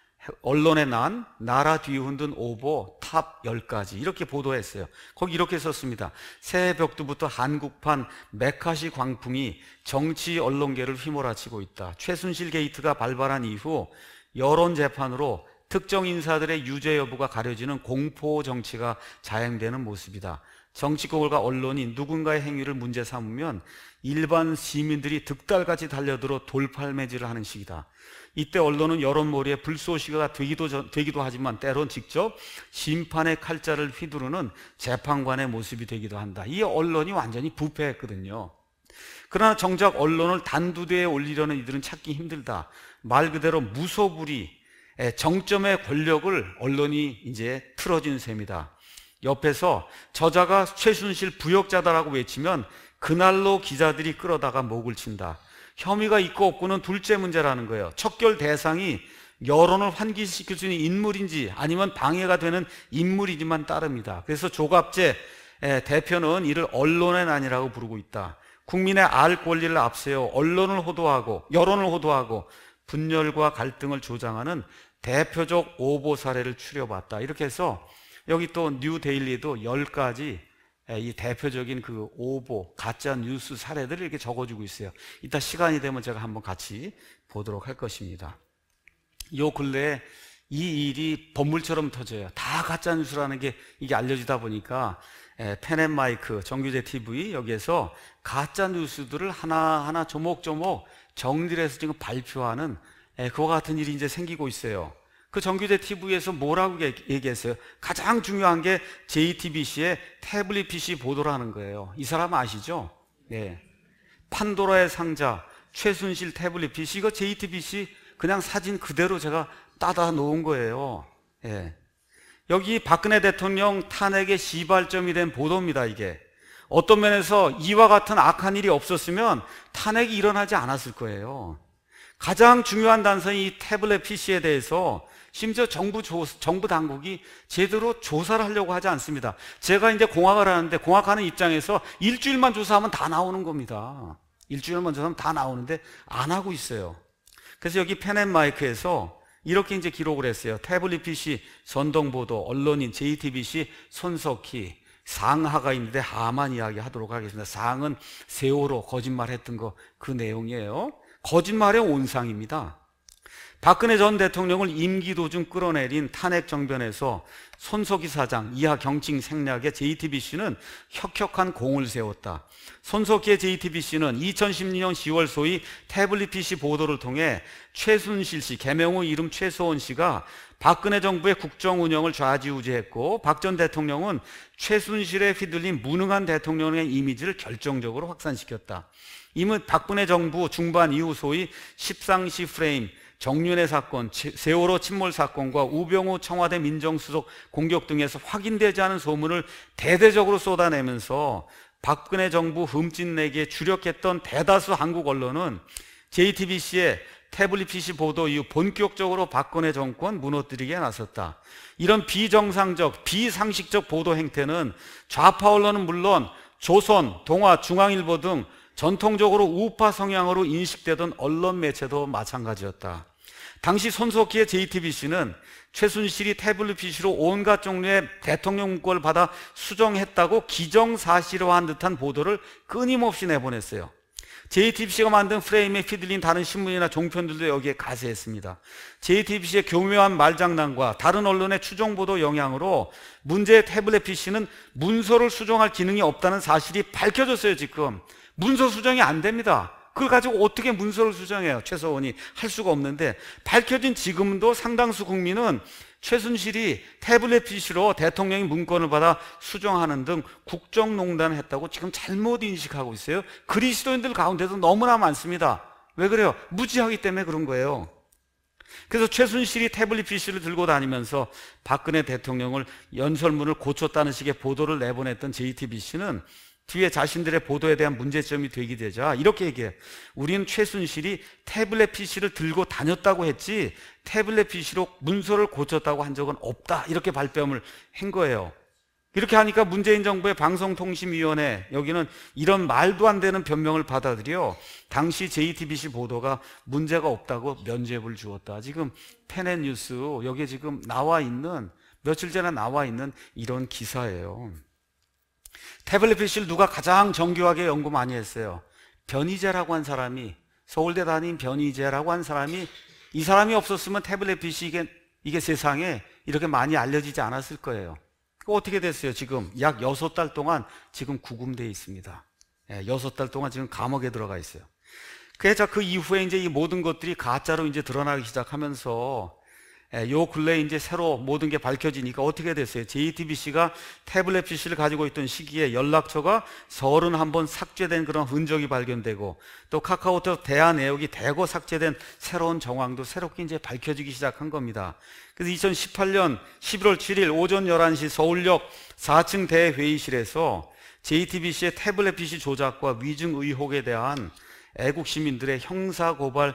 언론의 난, 나라 뒤흔든 오보 탑 열 가지 이렇게 보도했어요. 거기 이렇게 썼습니다. 새해 벽두부터 한국판 메카시 광풍이 정치 언론계를 휘몰아치고 있다. 최순실 게이트가 발발한 이후 여론 재판으로 특정 인사들의 유죄 여부가 가려지는 공포 정치가 자행되는 모습이다. 정치권과 언론이 누군가의 행위를 문제 삼으면 일반 시민들이 득달같이 달려들어 돌팔매질을 하는 시기다. 이때 언론은 여론몰이에 불쏘시개가 되기도, 되기도 하지만 때론 직접 심판의 칼자를 휘두르는 재판관의 모습이 되기도 한다. 이 언론이 완전히 부패했거든요. 그러나 정작 언론을 단두대에 올리려는 이들은 찾기 힘들다. 말 그대로 무소불위 정점의 권력을 언론이 이제 틀어진 셈이다. 옆에서 저자가 최순실 부역자다라고 외치면 그날로 기자들이 끌어다가 목을 친다. 혐의가 있고 없고는 둘째 문제라는 거예요. 척결 대상이 여론을 환기시킬 수 있는 인물인지 아니면 방해가 되는 인물이지만 따릅니다. 그래서 조갑재 대표는 이를 언론의 난이라고 부르고 있다. 국민의 알 권리를 앞세워 언론을 호도하고 여론을 호도하고 분열과 갈등을 조장하는 대표적 오보 사례를 추려봤다. 이렇게 해서 여기 또 뉴데일리도 열 가지 이 대표적인 그 오보, 가짜 뉴스 사례들을 이렇게 적어주고 있어요. 이따 시간이 되면 제가 한번 같이 보도록 할 것입니다. 요 근래에 이 일이 번물처럼 터져요. 다 가짜 뉴스라는 게 이게 알려지다 보니까 펜앤마이크, 정규제 티비 여기에서 가짜 뉴스들을 하나하나 조목조목 정리를 해서 지금 발표하는 그와 같은 일이 이제 생기고 있어요. 그 정규제 티비에서 뭐라고 얘기했어요? 가장 중요한 게 제이티비씨의 태블릿 피씨 보도라는 거예요. 이 사람 아시죠? 예. 판도라의 상자, 최순실 태블릿 피씨, 이거 제이티비씨 그냥 사진 그대로 제가 따다 놓은 거예요. 예. 여기 박근혜 대통령 탄핵의 시발점이 된 보도입니다, 이게. 어떤 면에서 이와 같은 악한 일이 없었으면 탄핵이 일어나지 않았을 거예요. 가장 중요한 단서인 이 태블릿 피씨에 대해서 심지어 정부 조, 정부 당국이 제대로 조사를 하려고 하지 않습니다. 제가 이제 공학을 하는데 공학하는 입장에서 일주일만 조사하면 다 나오는 겁니다. 일주일만 조사하면 다 나오는데 안 하고 있어요. 그래서 여기 펜앤마이크에서 이렇게 이제 기록을 했어요. 태블릿 피씨 선동보도, 언론인 제이티비씨 손석희, 상하가 있는데 하만 이야기 하도록 하겠습니다. 상은 세월호 거짓말했던 거 그 내용이에요. 거짓말의 온상입니다. 박근혜 전 대통령을 임기 도중 끌어내린 탄핵 정변에서 손석희 사장, 이하 경칭 생략의 제이티비씨는 혁혁한 공을 세웠다. 손석희의 제이티비씨는 이천십육 년 시월 소위 태블릿 피씨 보도를 통해 최순실 씨, 계명 후 이름 최소원 씨가 박근혜 정부의 국정 운영을 좌지우지했고 박 전 대통령은 최순실에 휘둘린 무능한 대통령의 이미지를 결정적으로 확산시켰다. 이는 박근혜 정부 중반 이후 소위 십상시 프레임, 정윤회 사건, 세월호 침몰 사건과 우병우 청와대 민정수석 공격 등에서 확인되지 않은 소문을 대대적으로 쏟아내면서 박근혜 정부 흠집내기에 주력했던 대다수 한국 언론은 제이티비씨의 태블릿 피씨 보도 이후 본격적으로 박근혜 정권 무너뜨리기에 나섰다. 이런 비정상적, 비상식적 보도 행태는 좌파 언론은 물론 조선, 동아, 중앙일보 등 전통적으로 우파 성향으로 인식되던 언론 매체도 마찬가지였다. 당시 손석희의 제이티비씨는 최순실이 태블릿 피씨로 온갖 종류의 대통령 문건을 받아 수정했다고 기정사실화한 듯한 보도를 끊임없이 내보냈어요. 제이티비씨가 만든 프레임에 휘둘린 다른 신문이나 종편들도 여기에 가세했습니다. 제이티비씨의 교묘한 말장난과 다른 언론의 추정보도 영향으로 문제의 태블릿 피씨는 문서를 수정할 기능이 없다는 사실이 밝혀졌어요. 지금 문서 수정이 안 됩니다. 그걸 가지고 어떻게 문서를 수정해요? 최서원이 할 수가 없는데, 밝혀진 지금도 상당수 국민은 최순실이 태블릿 피씨로 대통령이 문건을 받아 수정하는 등 국정농단을 했다고 지금 잘못 인식하고 있어요. 그리스도인들 가운데도 너무나 많습니다. 왜 그래요? 무지하기 때문에 그런 거예요. 그래서 최순실이 태블릿 피씨를 들고 다니면서 박근혜 대통령을 연설문을 고쳤다는 식의 보도를 내보냈던 제이티비씨는 뒤에 자신들의 보도에 대한 문제점이 되기되자 이렇게 얘기해요. 우리는 최순실이 태블릿 피씨를 들고 다녔다고 했지 태블릿 피씨로 문서를 고쳤다고 한 적은 없다, 이렇게 발뺌을 한 거예요. 이렇게 하니까 문재인 정부의 방송통신위원회, 여기는 이런 말도 안 되는 변명을 받아들여 당시 제이티비씨 보도가 문제가 없다고 면죄부를 주었다. 지금 펜앤뉴스 여기에 지금 나와 있는, 며칠 전에 나와 있는 이런 기사예요. 태블릿 피씨를 누가 가장 정교하게 연구 많이 했어요? 변희재라고 한 사람이, 서울대 다닌 변희재라고 한 사람이, 이 사람이 없었으면 태블릿 피씨 이게, 이게 세상에 이렇게 많이 알려지지 않았을 거예요. 어떻게 됐어요? 지금 약 여섯 달 동안 지금 구금되어 있습니다. 예, 여섯 달 동안 지금 감옥에 들어가 있어요. 그래서 그 이후에 이제 이 모든 것들이 가짜로 이제 드러나기 시작하면서 예, 요 근래에 이제 새로 모든 게 밝혀지니까 어떻게 됐어요? 제이티비씨가 태블릿 피씨를 가지고 있던 시기에 연락처가 서른한 번 삭제된 그런 흔적이 발견되고, 또 카카오톡 대화 내역이 대거 삭제된 새로운 정황도 새롭게 이제 밝혀지기 시작한 겁니다. 그래서 이천십팔 년 십일월 칠일 오전 열한 시 서울역 사 층 대회의실에서 제이티비씨의 태블릿 피씨 조작과 위증 의혹에 대한 애국 시민들의 형사고발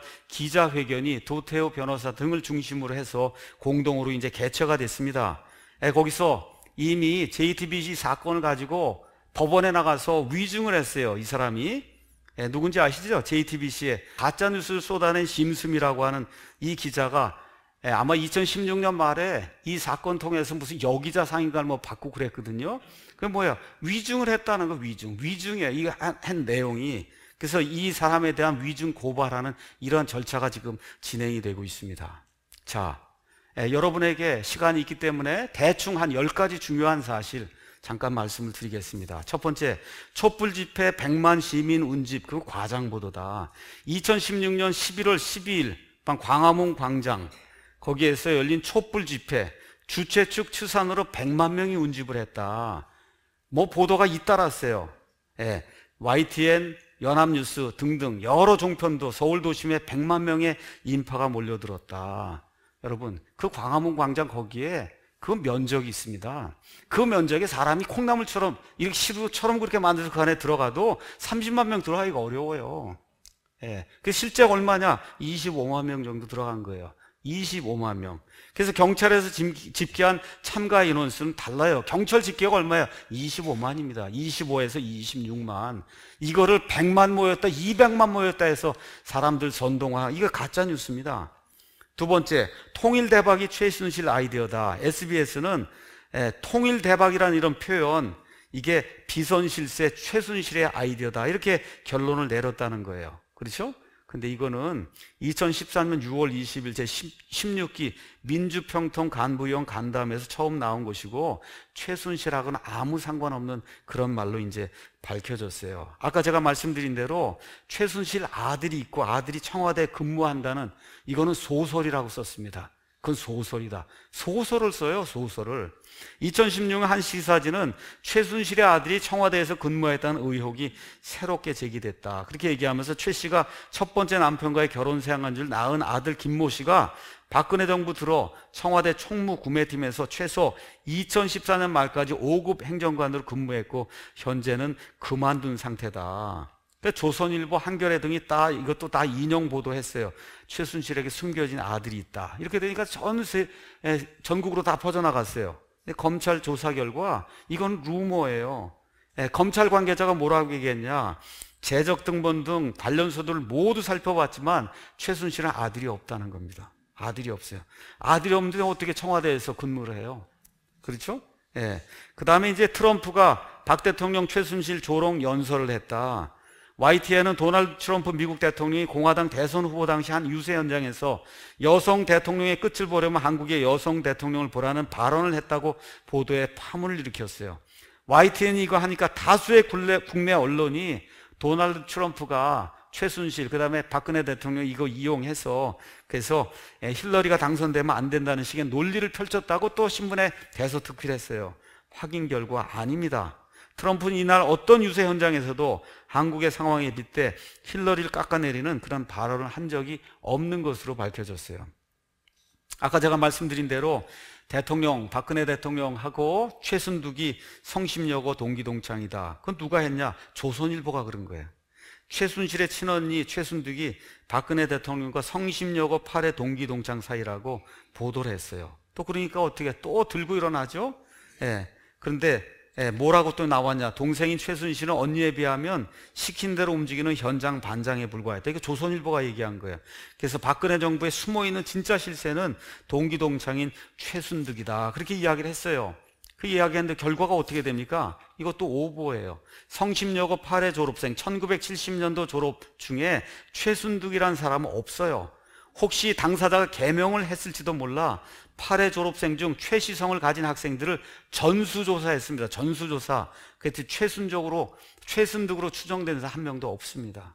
기자회견이 도태우 변호사 등을 중심으로 해서 공동으로 이제 개최가 됐습니다. 에, 거기서 이미 제이티비씨 사건을 가지고 법원에 나가서 위증을 했어요. 이 사람이. 에, 누군지 아시죠? 제이티비씨에 가짜뉴스를 쏟아낸 심수미라고 하는 이 기자가 에, 아마 이천십육 년 말에 이 사건 통해서 무슨 여기자 상인가를 뭐 받고 그랬거든요. 그게 뭐야? 위증을 했다는 거, 위증. 위증이에요. 이거 한, 한 내용이. 그래서 이 사람에 대한 위증 고발하는 이러한 절차가 지금 진행이 되고 있습니다. 자, 에, 여러분에게 시간이 있기 때문에 대충 한 열 가지 중요한 사실 잠깐 말씀을 드리겠습니다. 첫 번째, 촛불 집회 백만 시민 운집, 그 과장 보도다. 이천십육 년 십일월 십이일 밤 광화문 광장, 거기에서 열린 촛불 집회, 주최 측 추산으로 백만 명이 운집을 했다. 뭐 보도가 잇따랐어요. 예, 와이티엔, 연합뉴스 등등 여러 종편도 서울 도심에 백만 명의 인파가 몰려들었다. 여러분, 그 광화문 광장 거기에 그 면적이 있습니다. 그 면적에 사람이 콩나물처럼, 이렇게 시루처럼 그렇게 만들어서 그 안에 들어가도 삼십만 명 들어가기가 어려워요. 예. 그 실제 얼마냐? 이십오만 명 정도 들어간 거예요. 이십오만 명. 그래서 경찰에서 집계한 참가 인원수는 달라요. 경찰 집계가 얼마예요? 이십오만입니다. 이십오에서 이십육만. 이거를 백만 모였다, 이백만 모였다 해서 사람들 선동화, 이거 가짜 뉴스입니다. 두 번째, 통일 대박이 최순실 아이디어다. 에스비에스는 에, 통일 대박이라는 이런 표현, 이게 비선실세 최순실의 아이디어다, 이렇게 결론을 내렸다는 거예요. 그렇죠? 근데 이거는 이천십삼 년 유월 이십일 제십육 기 민주평통 간부위원 간담회에서 처음 나온 것이고, 최순실하고는 아무 상관없는 그런 말로 이제 밝혀졌어요. 아까 제가 말씀드린 대로 최순실 아들이 있고 아들이 청와대에 근무한다는, 이거는 소설이라고 썼습니다. 그건 소설이다. 소설을 써요, 소설을. 이천십육 년 한 시사지는 최순실의 아들이 청와대에서 근무했다는 의혹이 새롭게 제기됐다. 그렇게 얘기하면서 최 씨가 첫 번째 남편과의 결혼 생활한 줄 낳은 아들 김모 씨가 박근혜 정부 들어 청와대 총무 구매팀에서 최소 이천십사 년 말까지 오 급 행정관으로 근무했고 현재는 그만둔 상태다. 조선일보, 한겨레 등이 다 이것도 다 인용 보도했어요. 최순실에게 숨겨진 아들이 있다. 이렇게 되니까 전 세, 전국으로 다 퍼져나갔어요. 근데 검찰 조사 결과 이건 루머예요. 예, 검찰 관계자가 뭐라고 얘기했냐? 재적 등본 등 관련서들을 모두 살펴봤지만 최순실은 아들이 없다는 겁니다. 아들이 없어요. 아들이 없는데 어떻게 청와대에서 근무를 해요? 그렇죠? 예. 그 다음에 이제 트럼프가 박 대통령 최순실 조롱 연설을 했다. 와이티엔은 도널드 트럼프 미국 대통령이 공화당 대선 후보 당시 한 유세 현장에서 여성 대통령의 끝을 보려면 한국의 여성 대통령을 보라는 발언을 했다고 보도에 파문을 일으켰어요. 와이티엔이 이거 하니까 다수의 국내 언론이 도널드 트럼프가 최순실, 그 다음에 박근혜 대통령 이거 이용해서 그래서 힐러리가 당선되면 안 된다는 식의 논리를 펼쳤다고 또 신문에 대서특필 했어요. 확인 결과 아닙니다. 트럼프는 이날 어떤 유세 현장에서도 한국의 상황에 빗대 힐러리를 깎아내리는 그런 발언을 한 적이 없는 것으로 밝혀졌어요. 아까 제가 말씀드린 대로 대통령, 박근혜 대통령하고 최순득이 성심여고 동기동창이다. 그건 누가 했냐? 조선일보가 그런 거예요. 최순실의 친언니 최순득이 박근혜 대통령과 성심여고 팔 회 동기동창 사이라고 보도를 했어요. 또 그러니까 어떻게 또 들고 일어나죠? 예. 그런데 예, 뭐라고 또 나왔냐? 동생인 최순실은 언니에 비하면 시킨 대로 움직이는 현장 반장에 불과했다. 이거 조선일보가 얘기한 거예요. 그래서 박근혜 정부에 숨어있는 진짜 실세는 동기동창인 최순득이다. 그렇게 이야기를 했어요. 그 이야기했는데 결과가 어떻게 됩니까? 이것도 오보예요. 성심여고 팔 회 졸업생 천구백칠십 년도 졸업 중에 최순득이라는 사람은 없어요. 혹시 당사자가 개명을 했을지도 몰라 팔 회 졸업생 중 최시성을 가진 학생들을 전수조사했습니다. 전수조사. 그래서 최순적으로, 최순득으로 추정되는 사람 한 명도 없습니다.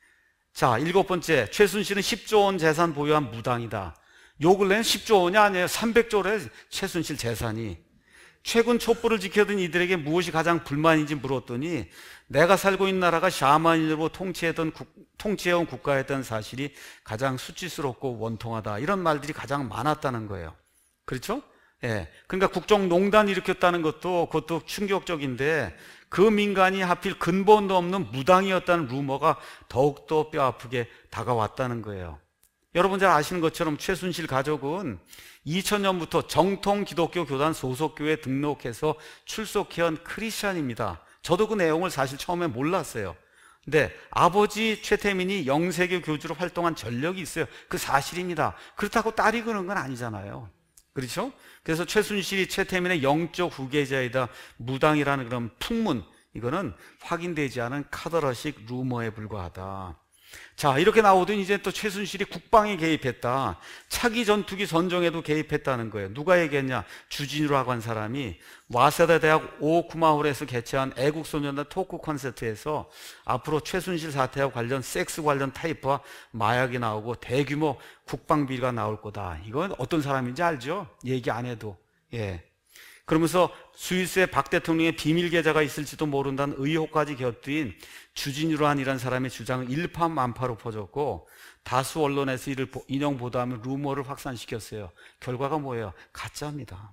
자, 일곱 번째. 최순실은 십조 원 재산 보유한 무당이다. 요 근래는 십조 원이 아니에요. 삼백조래 최순실 재산이. 최근 촛불을 지켜든 이들에게 무엇이 가장 불만인지 물었더니 내가 살고 있는 나라가 샤머니즘으로 통치했던 국, 통치해온 국가였던 사실이 가장 수치스럽고 원통하다. 이런 말들이 가장 많았다는 거예요. 그렇죠? 예. 그러니까 국정농단 일으켰다는 것도 그것도 충격적인데 그 민간이 하필 근본도 없는 무당이었다는 루머가 더욱더 뼈아프게 다가왔다는 거예요. 여러분 잘 아시는 것처럼 최순실 가족은 이천 년부터 정통 기독교 교단 소속 교회에 등록해서 출석해온 크리스찬입니다. 저도 그 내용을 사실 처음에 몰랐어요. 근데 아버지 최태민이 영세교 교주로 활동한 전력이 있어요. 그 사실입니다. 그렇다고 딸이 그런 건 아니잖아요. 그렇죠? 그래서 최순실이 최태민의 영적 후계자이다, 무당이라는 그런 풍문, 이거는 확인되지 않은 카더라식 루머에 불과하다. 자, 이렇게 나오더니 이제 또 최순실이 국방에 개입했다. 차기 전투기 선정에도 개입했다는 거예요. 누가 얘기했냐? 주진우라고 한 사람이 와세다 대학 오쿠마홀에서 개최한 애국소년단 토크 콘서트에서 앞으로 최순실 사태와 관련 섹스 관련 타이프와 마약이 나오고 대규모 국방비가 나올 거다. 이건 어떤 사람인지 알죠? 얘기 안 해도. 예. 그러면서 스위스에 박 대통령의 비밀 계좌가 있을지도 모른다는 의혹까지 곁들인 주진우라는 이란 사람의 주장은 일파만파로 퍼졌고 다수 언론에서 이를 인용 보도하며 루머를 확산시켰어요. 결과가 뭐예요? 가짜입니다.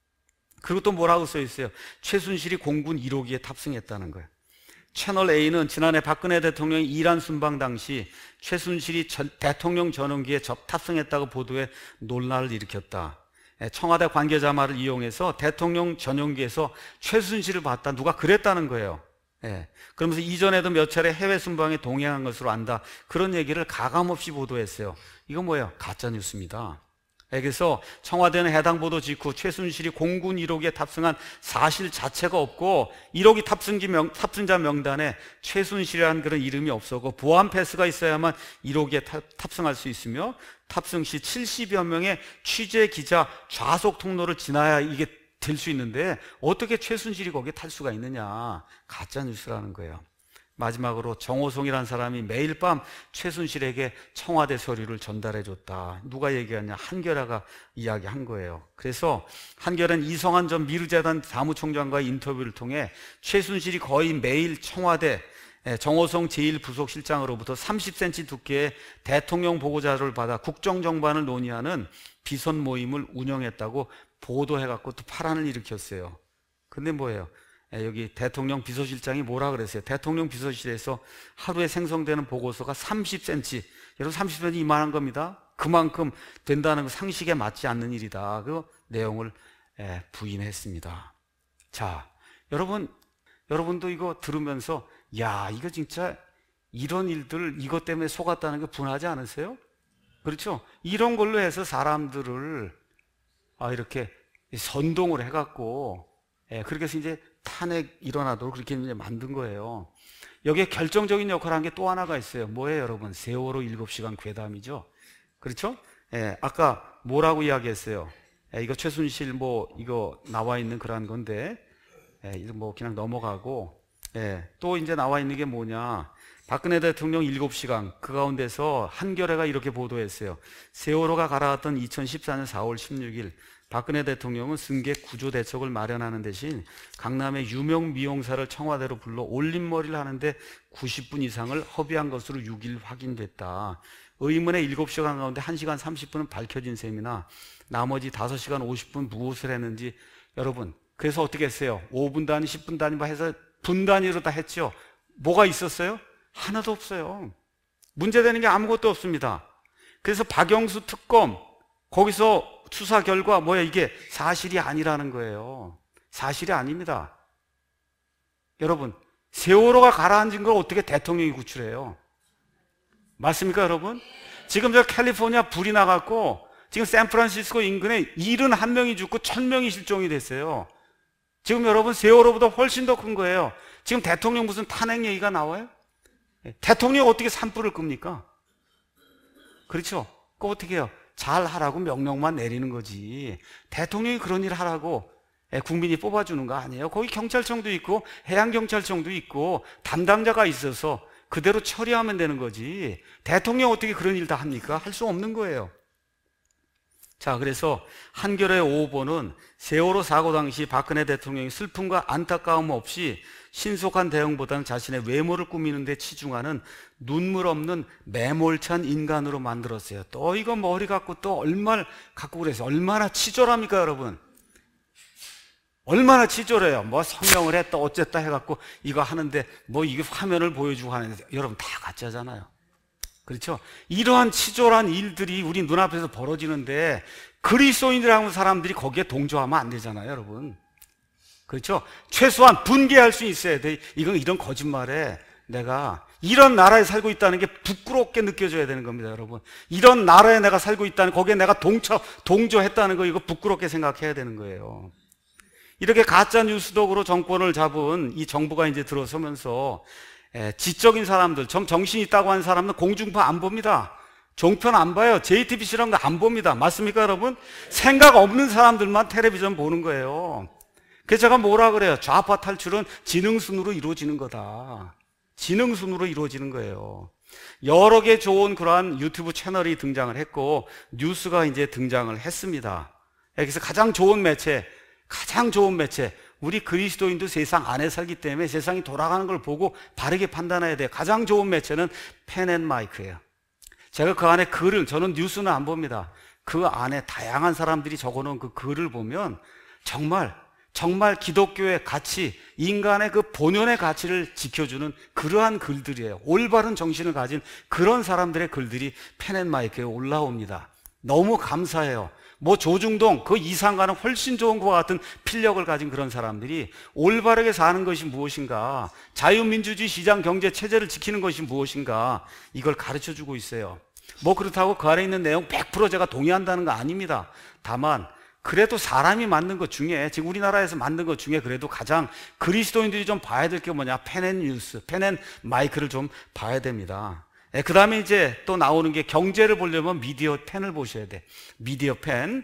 그리고 또 뭐라고 써 있어요? 최순실이 공군 일 호기에 탑승했다는 거예요. 채널 A는 지난해 박근혜 대통령이 이란 순방 당시 최순실이 전, 대통령 전용기에 탑승했다고 보도해 논란을 일으켰다. 청와대 관계자 말을 이용해서 대통령 전용기에서 최순실을 봤다. 누가 그랬다는 거예요. 예. 그러면서 이전에도 몇 차례 해외 순방에 동행한 것으로 안다. 그런 얘기를 가감없이 보도했어요. 이거 뭐예요? 가짜뉴스입니다. 예, 그래서 청와대는 해당 보도 직후 최순실이 공군 일 호기에 탑승한 사실 자체가 없고 일 호기 탑승기 명, 탑승자 명단에 최순실이라는 그런 이름이 없었고 보안 패스가 있어야만 일 호기에 탑, 탑승할 수 있으며 탑승 시 칠십여 명의 취재 기자 좌석 통로를 지나야 이게 될 수 있는데 어떻게 최순실이 거기에 탈 수가 있느냐. 가짜 뉴스라는 거예요. 마지막으로 정호송이라는 사람이 매일 밤 최순실에게 청와대 서류를 전달해 줬다. 누가 얘기하냐? 한겨레가 이야기한 거예요. 그래서 한겨레는 이성한 전 미르재단 사무총장과의 인터뷰를 통해 최순실이 거의 매일 청와대 정호성 제일 부속실장으로부터 삼십 센티미터 두께의 대통령 보고자료를 받아 국정정반을 논의하는 비선 모임을 운영했다고 보도해갖고 또 파란을 일으켰어요. 근데 뭐예요? 여기 대통령 비서실장이 뭐라 그랬어요? 대통령 비서실에서 하루에 생성되는 보고서가 삼십 센티미터, 여러분 삼십 센티미터 이만한 겁니다. 그만큼 된다는 거 상식에 맞지 않는 일이다. 그 내용을 부인했습니다. 자, 여러분, 여러분도 이거 들으면서 야, 이거 진짜 이런 일들 이것 때문에 속았다는 게 분하지 않으세요? 그렇죠? 이런 걸로 해서 사람들을 아, 이렇게 선동을 해갖고 예, 그렇게 해서 이제 탄핵 일어나도록 그렇게 이제 만든 거예요. 여기에 결정적인 역할을 한 게 또 하나가 있어요. 뭐예요, 여러분? 세월호 일곱 시간 괴담이죠. 그렇죠? 예, 아까 뭐라고 이야기했어요? 예, 이거 최순실 뭐 이거 나와 있는 그런 건데, 예, 이거 뭐 그냥 넘어가고, 예, 또 이제 나와 있는 게 뭐냐? 박근혜 대통령 일곱 시간 그 가운데서 한겨레가 이렇게 보도했어요. 세월호가 가라앉던 이천십사 년 사월 십육일 박근혜 대통령은 승객 구조 대책을 마련하는 대신 강남의 유명 미용사를 청와대로 불러 올림머리를 하는데 구십 분 이상을 허비한 것으로 육 일 확인됐다. 의문의 일곱 시간 가운데 한 시간 삼십 분은 밝혀진 셈이나 나머지 다섯 시간 오십 분 무엇을 했는지 여러분, 그래서 어떻게 했어요? 오 분 단위, 십 분 단위 해서 분 단위로 다 했죠. 뭐가 있었어요? 하나도 없어요. 문제되는 게 아무것도 없습니다. 그래서 박영수 특검 거기서 수사 결과 뭐야, 이게 사실이 아니라는 거예요. 사실이 아닙니다. 여러분, 세월호가 가라앉은 걸 어떻게 대통령이 구출해요? 맞습니까, 여러분? 지금 저 캘리포니아 불이 나갖고 지금 샌프란시스코 인근에 칠십일 명이 죽고 천 명이 실종이 됐어요. 지금 여러분, 세월호보다 훨씬 더 큰 거예요. 지금 대통령 무슨 탄핵 얘기가 나와요? 대통령이 어떻게 산불을 끕니까? 그렇죠? 그거 어떻게 해요? 잘 하라고 명령만 내리는 거지. 대통령이 그런 일 하라고 국민이 뽑아주는 거 아니에요. 거기 경찰청도 있고 해양경찰청도 있고 담당자가 있어서 그대로 처리하면 되는 거지. 대통령 어떻게 그런 일 다 합니까? 할 수 없는 거예요. 자, 그래서 한겨레 오 호는 세월호 사고 당시 박근혜 대통령이 슬픔과 안타까움 없이 신속한 대응보다는 자신의 외모를 꾸미는 데 치중하는 눈물 없는 매몰찬 인간으로 만들었어요. 또 이거 머리 갖고 또 얼마나 갖고 그래서 얼마나 치졸합니까, 여러분? 얼마나 치졸해요. 뭐 성명을 했다 어쨌다 해갖고 이거 하는데 뭐 이게 화면을 보여주고 하는데 여러분 다 가짜잖아요. 그렇죠? 이러한 치졸한 일들이 우리 눈앞에서 벌어지는데 그리스도인이라는 사람들이 거기에 동조하면 안 되잖아요, 여러분. 그렇죠? 최소한 분개할 수 있어야 돼. 이건 이런 거짓말에 내가 이런 나라에 살고 있다는 게 부끄럽게 느껴져야 되는 겁니다, 여러분. 이런 나라에 내가 살고 있다는, 거기에 내가 동조, 동조했다는 거, 이거 부끄럽게 생각해야 되는 거예요. 이렇게 가짜 뉴스독으로 정권을 잡은 이 정부가 이제 들어서면서 에, 지적인 사람들, 좀 정신 있다고 하는 사람은 공중파 안 봅니다. 종편 안 봐요. 제이티비씨라는 거 안 봅니다. 맞습니까, 여러분? 생각 없는 사람들만 텔레비전 보는 거예요. 그래서 제가 뭐라 그래요? 좌파 탈출은 지능순으로 이루어지는 거다. 지능순으로 이루어지는 거예요. 여러 개 좋은 그러한 유튜브 채널이 등장을 했고 뉴스가 이제 등장을 했습니다. 그래서 가장 좋은 매체, 가장 좋은 매체, 우리 그리스도인도 세상 안에 살기 때문에 세상이 돌아가는 걸 보고 바르게 판단해야 돼요. 가장 좋은 매체는 펜앤마이크예요. 제가 그 안에 글을, 저는 뉴스는 안 봅니다. 그 안에 다양한 사람들이 적어놓은 그 글을 보면 정말 정말 기독교의 가치, 인간의 그 본연의 가치를 지켜주는 그러한 글들이에요. 올바른 정신을 가진 그런 사람들의 글들이 펜앤마이크에 올라옵니다. 너무 감사해요. 뭐 조중동 그 이상과는 훨씬 좋은 것과 같은 필력을 가진 그런 사람들이 올바르게 사는 것이 무엇인가, 자유민주주의 시장 경제 체제를 지키는 것이 무엇인가, 이걸 가르쳐주고 있어요. 뭐 그렇다고 그 안에 있는 내용 백 퍼센트 제가 동의한다는 거 아닙니다. 다만 그래도 사람이 만든 것 중에, 지금 우리나라에서 만든 것 중에 그래도 가장 그리스도인들이 좀 봐야 될 게 뭐냐, 펜앤뉴스, 펜앤마이크를 좀 봐야 됩니다. 예, 그 다음에 이제 또 나오는 게, 경제를 보려면 미디어 펜을 보셔야 돼. 미디어 펜.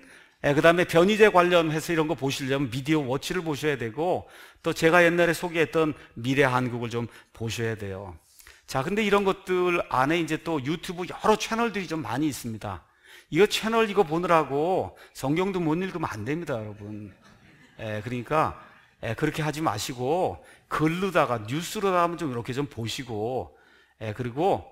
그 다음에 변희재 관련해서 이런 거 보시려면 미디어 워치를 보셔야 되고, 또 제가 옛날에 소개했던 미래 한국을 좀 보셔야 돼요. 자, 근데 이런 것들 안에 이제 또 유튜브 여러 채널들이 좀 많이 있습니다. 이거 채널 이거 보느라고 성경도 못 읽으면 안 됩니다, 여러분. 예, 그러니까 예, 그렇게 하지 마시고 글로다가 뉴스로다가 좀 이렇게 좀 보시고, 예, 그리고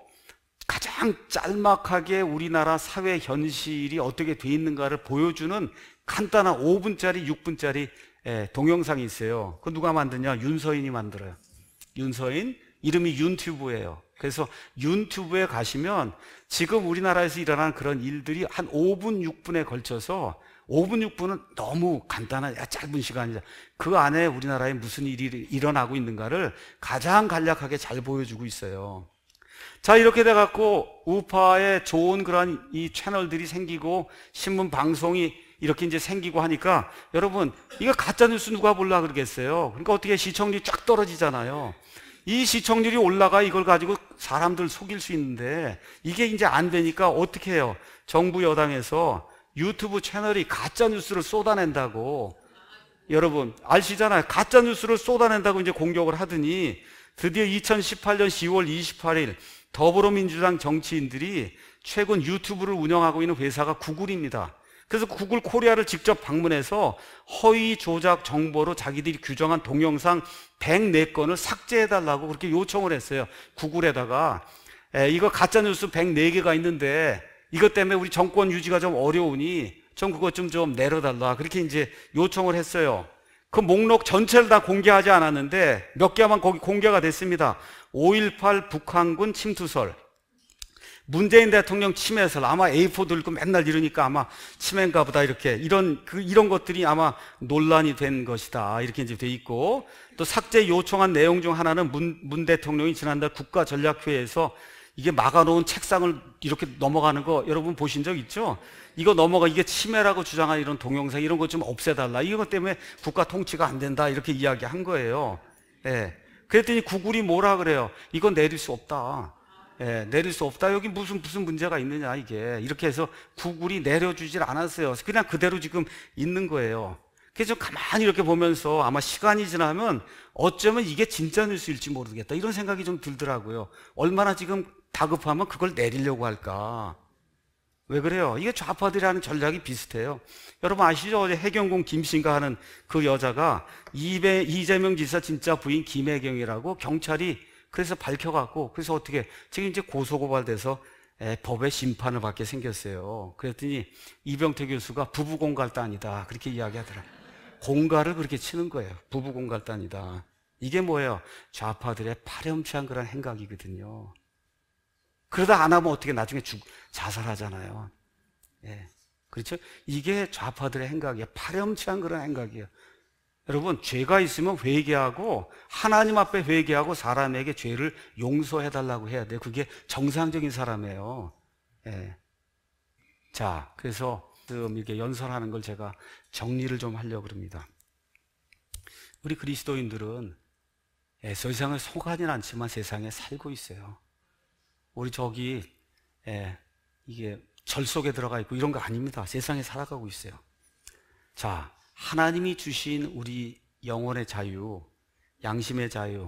가장 짤막하게 우리나라 사회 현실이 어떻게 돼 있는가를 보여주는 간단한 오 분짜리, 육 분짜리 예, 동영상이 있어요. 그 누가 만드냐? 윤서인이 만들어요. 윤서인, 이름이 윤튜브예요. 그래서 윤튜브에 가시면 지금 우리나라에서 일어나는 그런 일들이 한 오 분, 육 분에 걸쳐서, 오 분, 육 분은 너무 간단한 짧은 시간이죠. 그 안에 우리나라에 무슨 일이 일어나고 있는가를 가장 간략하게 잘 보여주고 있어요. 자, 이렇게 돼갖고 우파에 좋은 그런 이 채널들이 생기고 신문 방송이 이렇게 이제 생기고 하니까, 여러분 이거 가짜뉴스 누가 볼라 그러겠어요. 그러니까 어떻게 시청률이 쫙 떨어지잖아요. 이 시청률이 올라가 이걸 가지고 사람들 속일 수 있는데, 이게 이제 안 되니까 어떻게 해요? 정부 여당에서 유튜브 채널이 가짜뉴스를 쏟아낸다고, 여러분 아시잖아요. 가짜뉴스를 쏟아낸다고 이제 공격을 하더니 드디어 이천십팔 년 시월 이십팔일 더불어민주당 정치인들이 최근 유튜브를 운영하고 있는 회사가 구글입니다. 그래서 구글 코리아를 직접 방문해서 허위 조작 정보로 자기들이 규정한 동영상 백사 건을 삭제해달라고 그렇게 요청을 했어요. 구글에다가 에, 이거 가짜뉴스 백사 개가 있는데 이것 때문에 우리 정권 유지가 좀 어려우니 좀 그것 좀 좀 내려달라, 그렇게 이제 요청을 했어요. 그 목록 전체를 다 공개하지 않았는데 몇 개만 거기 공개가 됐습니다. 오일팔 북한군 침투설, 문재인 대통령 침해설, 아마 에이 사 들고 맨날 이러니까 아마 침해인가 보다, 이렇게 이런 그 이런 것들이 아마 논란이 된 것이다, 이렇게 이제 돼 있고, 또 삭제 요청한 내용 중 하나는 문, 문 대통령이 지난달 국가전략회의에서 이게 막아놓은 책상을 이렇게 넘어가는 거 여러분 보신 적 있죠? 이거 넘어가, 이게 침해라고 주장한 이런 동영상, 이런 것 좀 없애달라, 이것 때문에 국가 통치가 안 된다, 이렇게 이야기한 거예요. 예. 그랬더니 구글이 뭐라 그래요? 이건 내릴 수 없다. 예, 내릴 수 없다. 여기 무슨 무슨 문제가 있느냐, 이게. 이렇게 해서 구글이 내려주질 않았어요. 그냥 그대로 지금 있는 거예요. 그래서 가만히 이렇게 보면서 아마 시간이 지나면 어쩌면 이게 진짜 뉴스일지 모르겠다, 이런 생각이 좀 들더라고요. 얼마나 지금 다급하면 그걸 내리려고 할까? 왜 그래요? 이게 좌파들이 하는 전략이 비슷해요. 여러분 아시죠? 어제 해경공 김씨인가 하는 그 여자가 이배, 이재명 지사 진짜 부인 김혜경이라고 경찰이 그래서 밝혀갖고, 그래서 어떻게 지금 이제 고소고발돼서 에, 법의 심판을 받게 생겼어요. 그랬더니 이병태 교수가 부부공갈단이다, 그렇게 이야기하더라. 공갈을 그렇게 치는 거예요. 부부공갈단이다. 이게 뭐예요? 좌파들의 파렴치한 그런 행각이거든요. 그러다 안 하면 어떻게 나중에 죽, 자살하잖아요. 예. 그렇죠? 이게 좌파들의 행각이에요. 파렴치한 그런 행각이에요. 여러분, 죄가 있으면 회개하고 하나님 앞에 회개하고 사람에게 죄를 용서해달라고 해야 돼요. 그게 정상적인 사람이에요. 예. 자, 그래서 좀 이렇게 연설하는 걸 제가 정리를 좀 하려고 합니다. 우리 그리스도인들은 예, 세상에 속하진 않지만 세상에 살고 있어요. 우리 저기 예, 이게 절 속에 들어가 있고 이런 거 아닙니다. 세상에 살아가고 있어요. 자, 하나님이 주신 우리 영혼의 자유, 양심의 자유,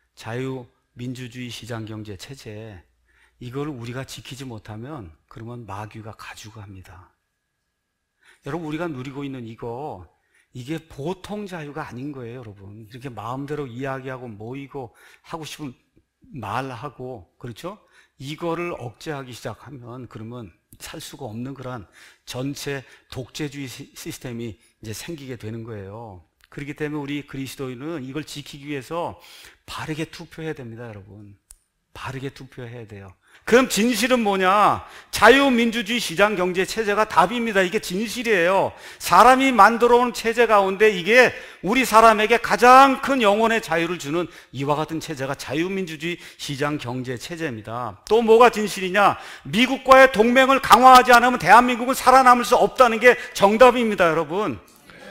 자유민주주의 시장경제 체제, 이걸 우리가 지키지 못하면 그러면 마귀가 가지고 갑니다. 여러분, 우리가 누리고 있는 이거, 이게 보통 자유가 아닌 거예요, 여러분. 이렇게 마음대로 이야기하고 모이고 하고 싶은 말하고, 그렇죠? 이거를 억제하기 시작하면 그러면 살 수가 없는 그런 전체 독재주의 시스템이 이제 생기게 되는 거예요. 그렇기 때문에 우리 그리스도인은 이걸 지키기 위해서 바르게 투표해야 됩니다, 여러분. 바르게 투표해야 돼요. 그럼 진실은 뭐냐? 자유민주주의 시장경제 체제가 답입니다. 이게 진실이에요. 사람이 만들어 온 체제 가운데 이게 우리 사람에게 가장 큰 영혼의 자유를 주는 이와 같은 체제가 자유민주주의 시장경제 체제입니다. 또 뭐가 진실이냐? 미국과의 동맹을 강화하지 않으면 대한민국은 살아남을 수 없다는 게 정답입니다, 여러분. 또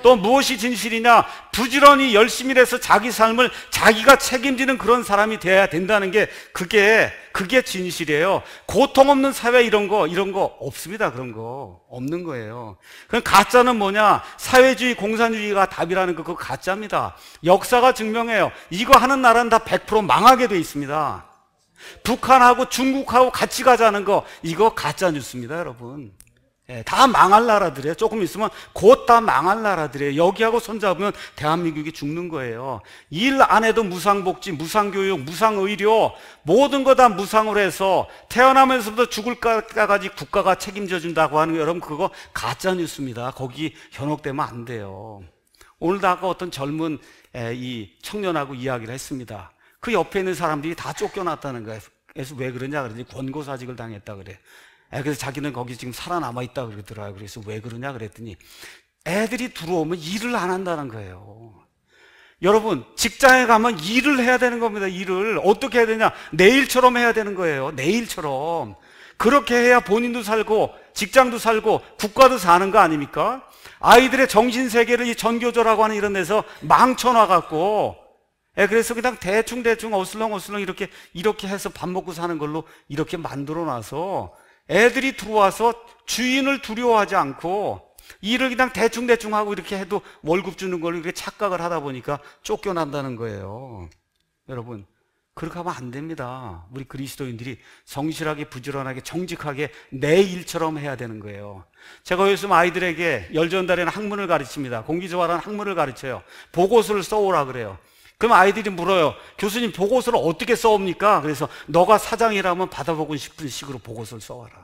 또 무엇이 진실이냐? 부지런히 열심히 해서 자기 삶을 자기가 책임지는 그런 사람이 돼야 된다는 게 그게 그게 진실이에요. 고통 없는 사회 이런 거 이런 거 없습니다. 그런 거 없는 거예요. 그럼 가짜는 뭐냐? 사회주의 공산주의가 답이라는 거 그거 가짜입니다. 역사가 증명해요. 이거 하는 나라는 다 백 퍼센트 망하게 돼 있습니다. 북한하고 중국하고 같이 가자는 거 이거 가짜 뉴스입니다, 여러분. 예, 다 망할 나라들이에요. 조금 있으면 곧 다 망할 나라들이에요. 여기하고 손잡으면 대한민국이 죽는 거예요. 일 안 해도 무상복지, 무상교육, 무상의료 모든 거 다 무상으로 해서 태어나면서부터 죽을 까지 국가가 책임져 준다고 하는 거 여러분 그거 가짜 뉴스입니다. 거기 현혹되면 안 돼요. 오늘도 아까 어떤 젊은 에, 이 청년하고 이야기를 했습니다. 그 옆에 있는 사람들이 다 쫓겨났다는 거예요. 그래서 왜 그러냐 그러더니 권고사직을 당했다 그래. 그래서 자기는 거기 지금 살아남아 있다 그러더라고요. 그래서 왜 그러냐 그랬더니 애들이 들어오면 일을 안 한다는 거예요. 여러분 직장에 가면 일을 해야 되는 겁니다. 일을 어떻게 해야 되냐? 내일처럼 해야 되는 거예요. 내일처럼. 그렇게 해야 본인도 살고 직장도 살고 국가도 사는 거 아닙니까? 아이들의 정신세계를 이 전교조라고 하는 이런 데서 망쳐놔갖고 그래서 그냥 대충대충 어슬렁어슬렁 이렇게 이렇게 해서 밥 먹고 사는 걸로 이렇게 만들어놔서 애들이 들어와서 주인을 두려워하지 않고 일을 그냥 대충대충 하고 이렇게 해도 월급 주는 걸로 이렇게 착각을 하다 보니까 쫓겨난다는 거예요. 여러분 그렇게 하면 안 됩니다. 우리 그리스도인들이 성실하게 부지런하게 정직하게 내 일처럼 해야 되는 거예요. 제가 요즘 아이들에게 열전달에는 학문을 가르칩니다. 공기조화라는 학문을 가르쳐요. 보고서를 써오라 그래요. 그럼 아이들이 물어요. 교수님 보고서를 어떻게 써옵니까? 그래서 너가 사장이라면 받아보고 싶은 식으로 보고서를 써와라.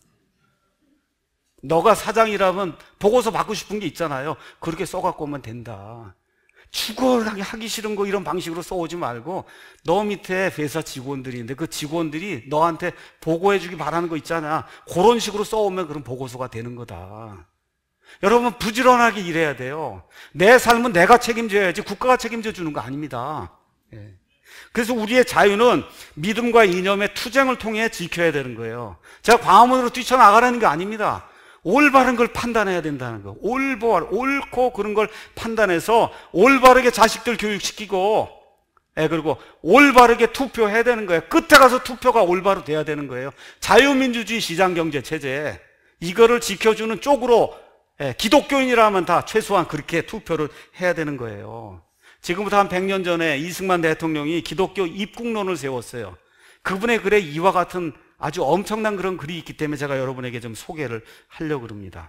너가 사장이라면 보고서 받고 싶은 게 있잖아요. 그렇게 써갖고 오면 된다. 죽어나게 하기 싫은 거 이런 방식으로 써오지 말고 너 밑에 회사 직원들인데 그 직원들이 너한테 보고해주기 바라는 거 있잖아. 그런 식으로 써오면 그런 보고서가 되는 거다. 여러분 부지런하게 일해야 돼요. 내 삶은 내가 책임져야지 국가가 책임져 주는 거 아닙니다. 예. 그래서 우리의 자유는 믿음과 이념의 투쟁을 통해 지켜야 되는 거예요. 제가 광화문으로 뛰쳐나가라는 게 아닙니다. 올바른 걸 판단해야 된다는 거. 올바르, 옳고 그런 걸 판단해서 올바르게 자식들 교육시키고 예, 그리고 올바르게 투표해야 되는 거예요. 끝에 가서 투표가 올바로 돼야 되는 거예요. 자유민주주의 시장경제 체제 이거를 지켜주는 쪽으로 예, 기독교인이라면 다 최소한 그렇게 투표를 해야 되는 거예요. 지금부터 한 백 년 전에 이승만 대통령이 기독교 입국론을 세웠어요. 그분의 글에 이와 같은 아주 엄청난 그런 글이 있기 때문에 제가 여러분에게 좀 소개를 하려고 합니다.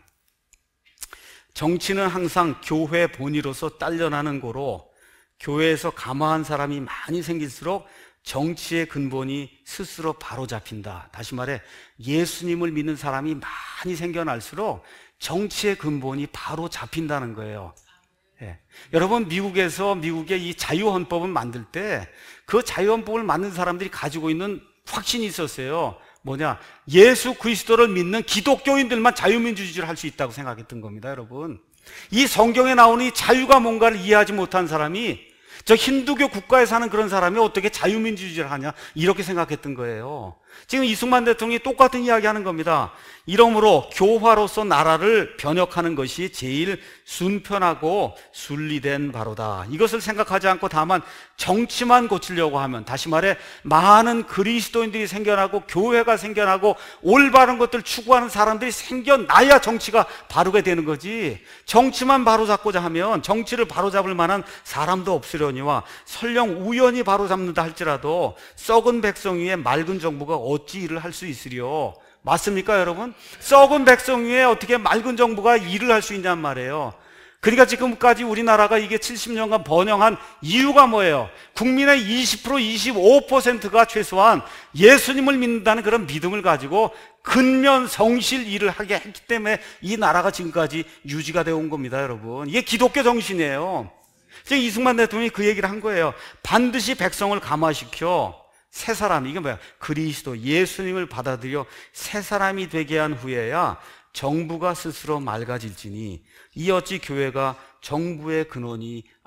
정치는 항상 교회 본위로서 딸려나는 거로 교회에서 감화한 사람이 많이 생길수록 정치의 근본이 스스로 바로잡힌다. 다시 말해 예수님을 믿는 사람이 많이 생겨날수록 정치의 근본이 바로 잡힌다는 거예요. 예. 여러분 미국에서 미국의 이 자유헌법을 만들 때 그 자유헌법을 만든 사람들이 가지고 있는 확신이 있었어요. 뭐냐? 예수 그리스도를 믿는 기독교인들만 자유민주주의를 할 수 있다고 생각했던 겁니다. 여러분 이 성경에 나오는 이 자유가 뭔가를 이해하지 못한 사람이 저 힌두교 국가에 사는 그런 사람이 어떻게 자유민주주의를 하냐 이렇게 생각했던 거예요. 지금 이승만 대통령이 똑같은 이야기 하는 겁니다. 이러므로 교화로서 나라를 변혁하는 것이 제일 순편하고 순리된 바로다. 이것을 생각하지 않고 다만 정치만 고치려고 하면 다시 말해 많은 그리스도인들이 생겨나고 교회가 생겨나고 올바른 것들 추구하는 사람들이 생겨나야 정치가 바르게 되는 거지. 정치만 바로잡고자 하면 정치를 바로잡을 만한 사람도 없으려니와 설령 우연히 바로잡는다 할지라도 썩은 백성 위에 맑은 정부가 어찌 일을 할 수 있으리요. 맞습니까 여러분? 썩은 백성 위에 어떻게 맑은 정부가 일을 할 수 있냔 말이에요. 그러니까 지금까지 우리나라가 이게 칠십 년간 번영한 이유가 뭐예요? 국민의 이십 퍼센트, 이십오 퍼센트가 최소한 예수님을 믿는다는 그런 믿음을 가지고 근면 성실 일을 하게 했기 때문에 이 나라가 지금까지 유지가 되어 온 겁니다. 여러분 이게 기독교 정신이에요. 지금 이승만 대통령이 그 얘기를 한 거예요. 반드시 백성을 감화시켜 새 사람, 이게 뭐야? 그리스도 예수님을 받아들여 새 사람이 되게 한 후에야 정부가 스스로 맑아질지니 이 어찌 교회가 정부의 근원이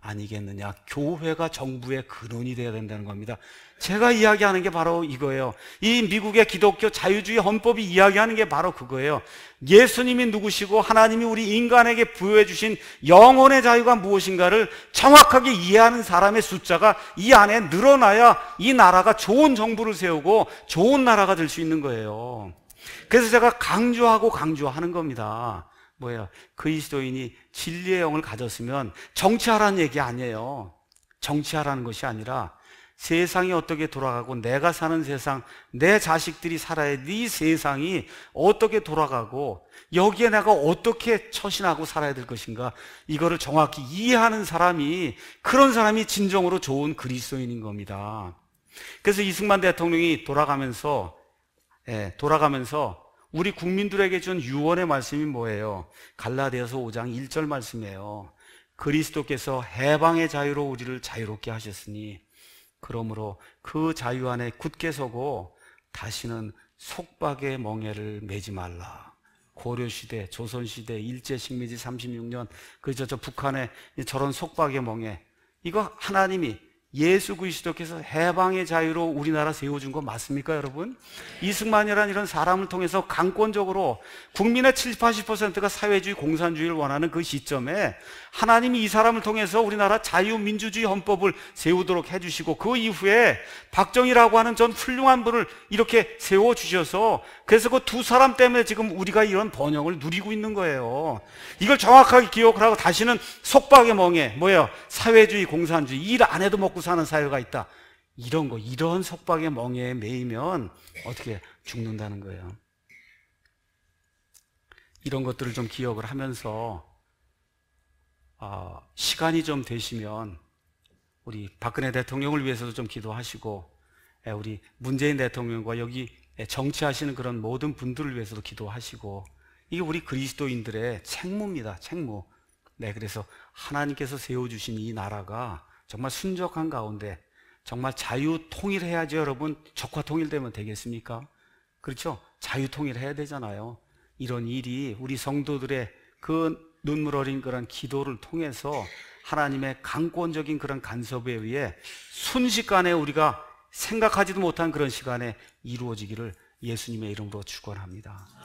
아니겠느냐. 교회가 정부의 근원이 되어야 된다는 겁니다. 제가 이야기하는 게 바로 이거예요. 이 미국의 기독교 자유주의 헌법이 이야기하는 게 바로 그거예요. 예수님이 누구시고 하나님이 우리 인간에게 부여해 주신 영혼의 자유가 무엇인가를 정확하게 이해하는 사람의 숫자가 이 안에 늘어나야 이 나라가 좋은 정부를 세우고 좋은 나라가 될 수 있는 거예요. 그래서 제가 강조하고 강조하는 겁니다. 뭐예요? 그리스도인이 진리의 영을 가졌으면 정치하라는 얘기 아니에요. 정치하라는 것이 아니라 세상이 어떻게 돌아가고 내가 사는 세상, 내 자식들이 살아야 될 이 세상이 어떻게 돌아가고 여기에 내가 어떻게 처신하고 살아야 될 것인가, 이거를 정확히 이해하는 사람이, 그런 사람이 진정으로 좋은 그리스도인인 겁니다. 그래서 이승만 대통령이 돌아가면서 예, 돌아가면서 우리 국민들에게 준 유언의 말씀이 뭐예요? 갈라디아서 오 장 일 절 말씀이에요. 그리스도께서 해방의 자유로 우리를 자유롭게 하셨으니 그러므로 그 자유 안에 굳게 서고 다시는 속박의 멍에를 매지 말라. 고려시대, 조선시대, 일제식민지 삼십육 년, 그저 저 북한의 저런 속박의 멍에, 이거 하나님이 예수 그리스도께서 해방의 자유로 우리나라 세워준 거 맞습니까, 여러분? 이승만이라는 이런 사람을 통해서 강권적으로 국민의 칠십, 팔십 퍼센트가 사회주의, 공산주의를 원하는 그 시점에 하나님이 이 사람을 통해서 우리나라 자유민주주의 헌법을 세우도록 해주시고, 그 이후에 박정희라고 하는 전 훌륭한 분을 이렇게 세워주셔서, 그래서 그 두 사람 때문에 지금 우리가 이런 번영을 누리고 있는 거예요. 이걸 정확하게 기억을 하고 다시는 속박의 멍에, 뭐예요? 사회주의, 공산주의, 일 안 해도 먹고 사는 사회가 있다, 이런 거, 이런 속박의 멍에에 매이면 어떻게 죽는다는 거예요. 이런 것들을 좀 기억을 하면서 어, 시간이 좀 되시면 우리 박근혜 대통령을 위해서도 좀 기도하시고, 우리 문재인 대통령과 여기 정치하시는 그런 모든 분들을 위해서도 기도하시고, 이게 우리 그리스도인들의 책무입니다. 책무. 네, 그래서 하나님께서 세워주신 이 나라가 정말 순적한 가운데 정말 자유 통일해야죠, 여러분. 적화 통일되면 되겠습니까? 그렇죠? 자유 통일해야 되잖아요. 이런 일이 우리 성도들의 그 눈물 어린 그런 기도를 통해서 하나님의 강권적인 그런 간섭에 의해 순식간에 우리가 생각하지도 못한 그런 시간에 이루어지기를 예수님의 이름으로 축원합니다.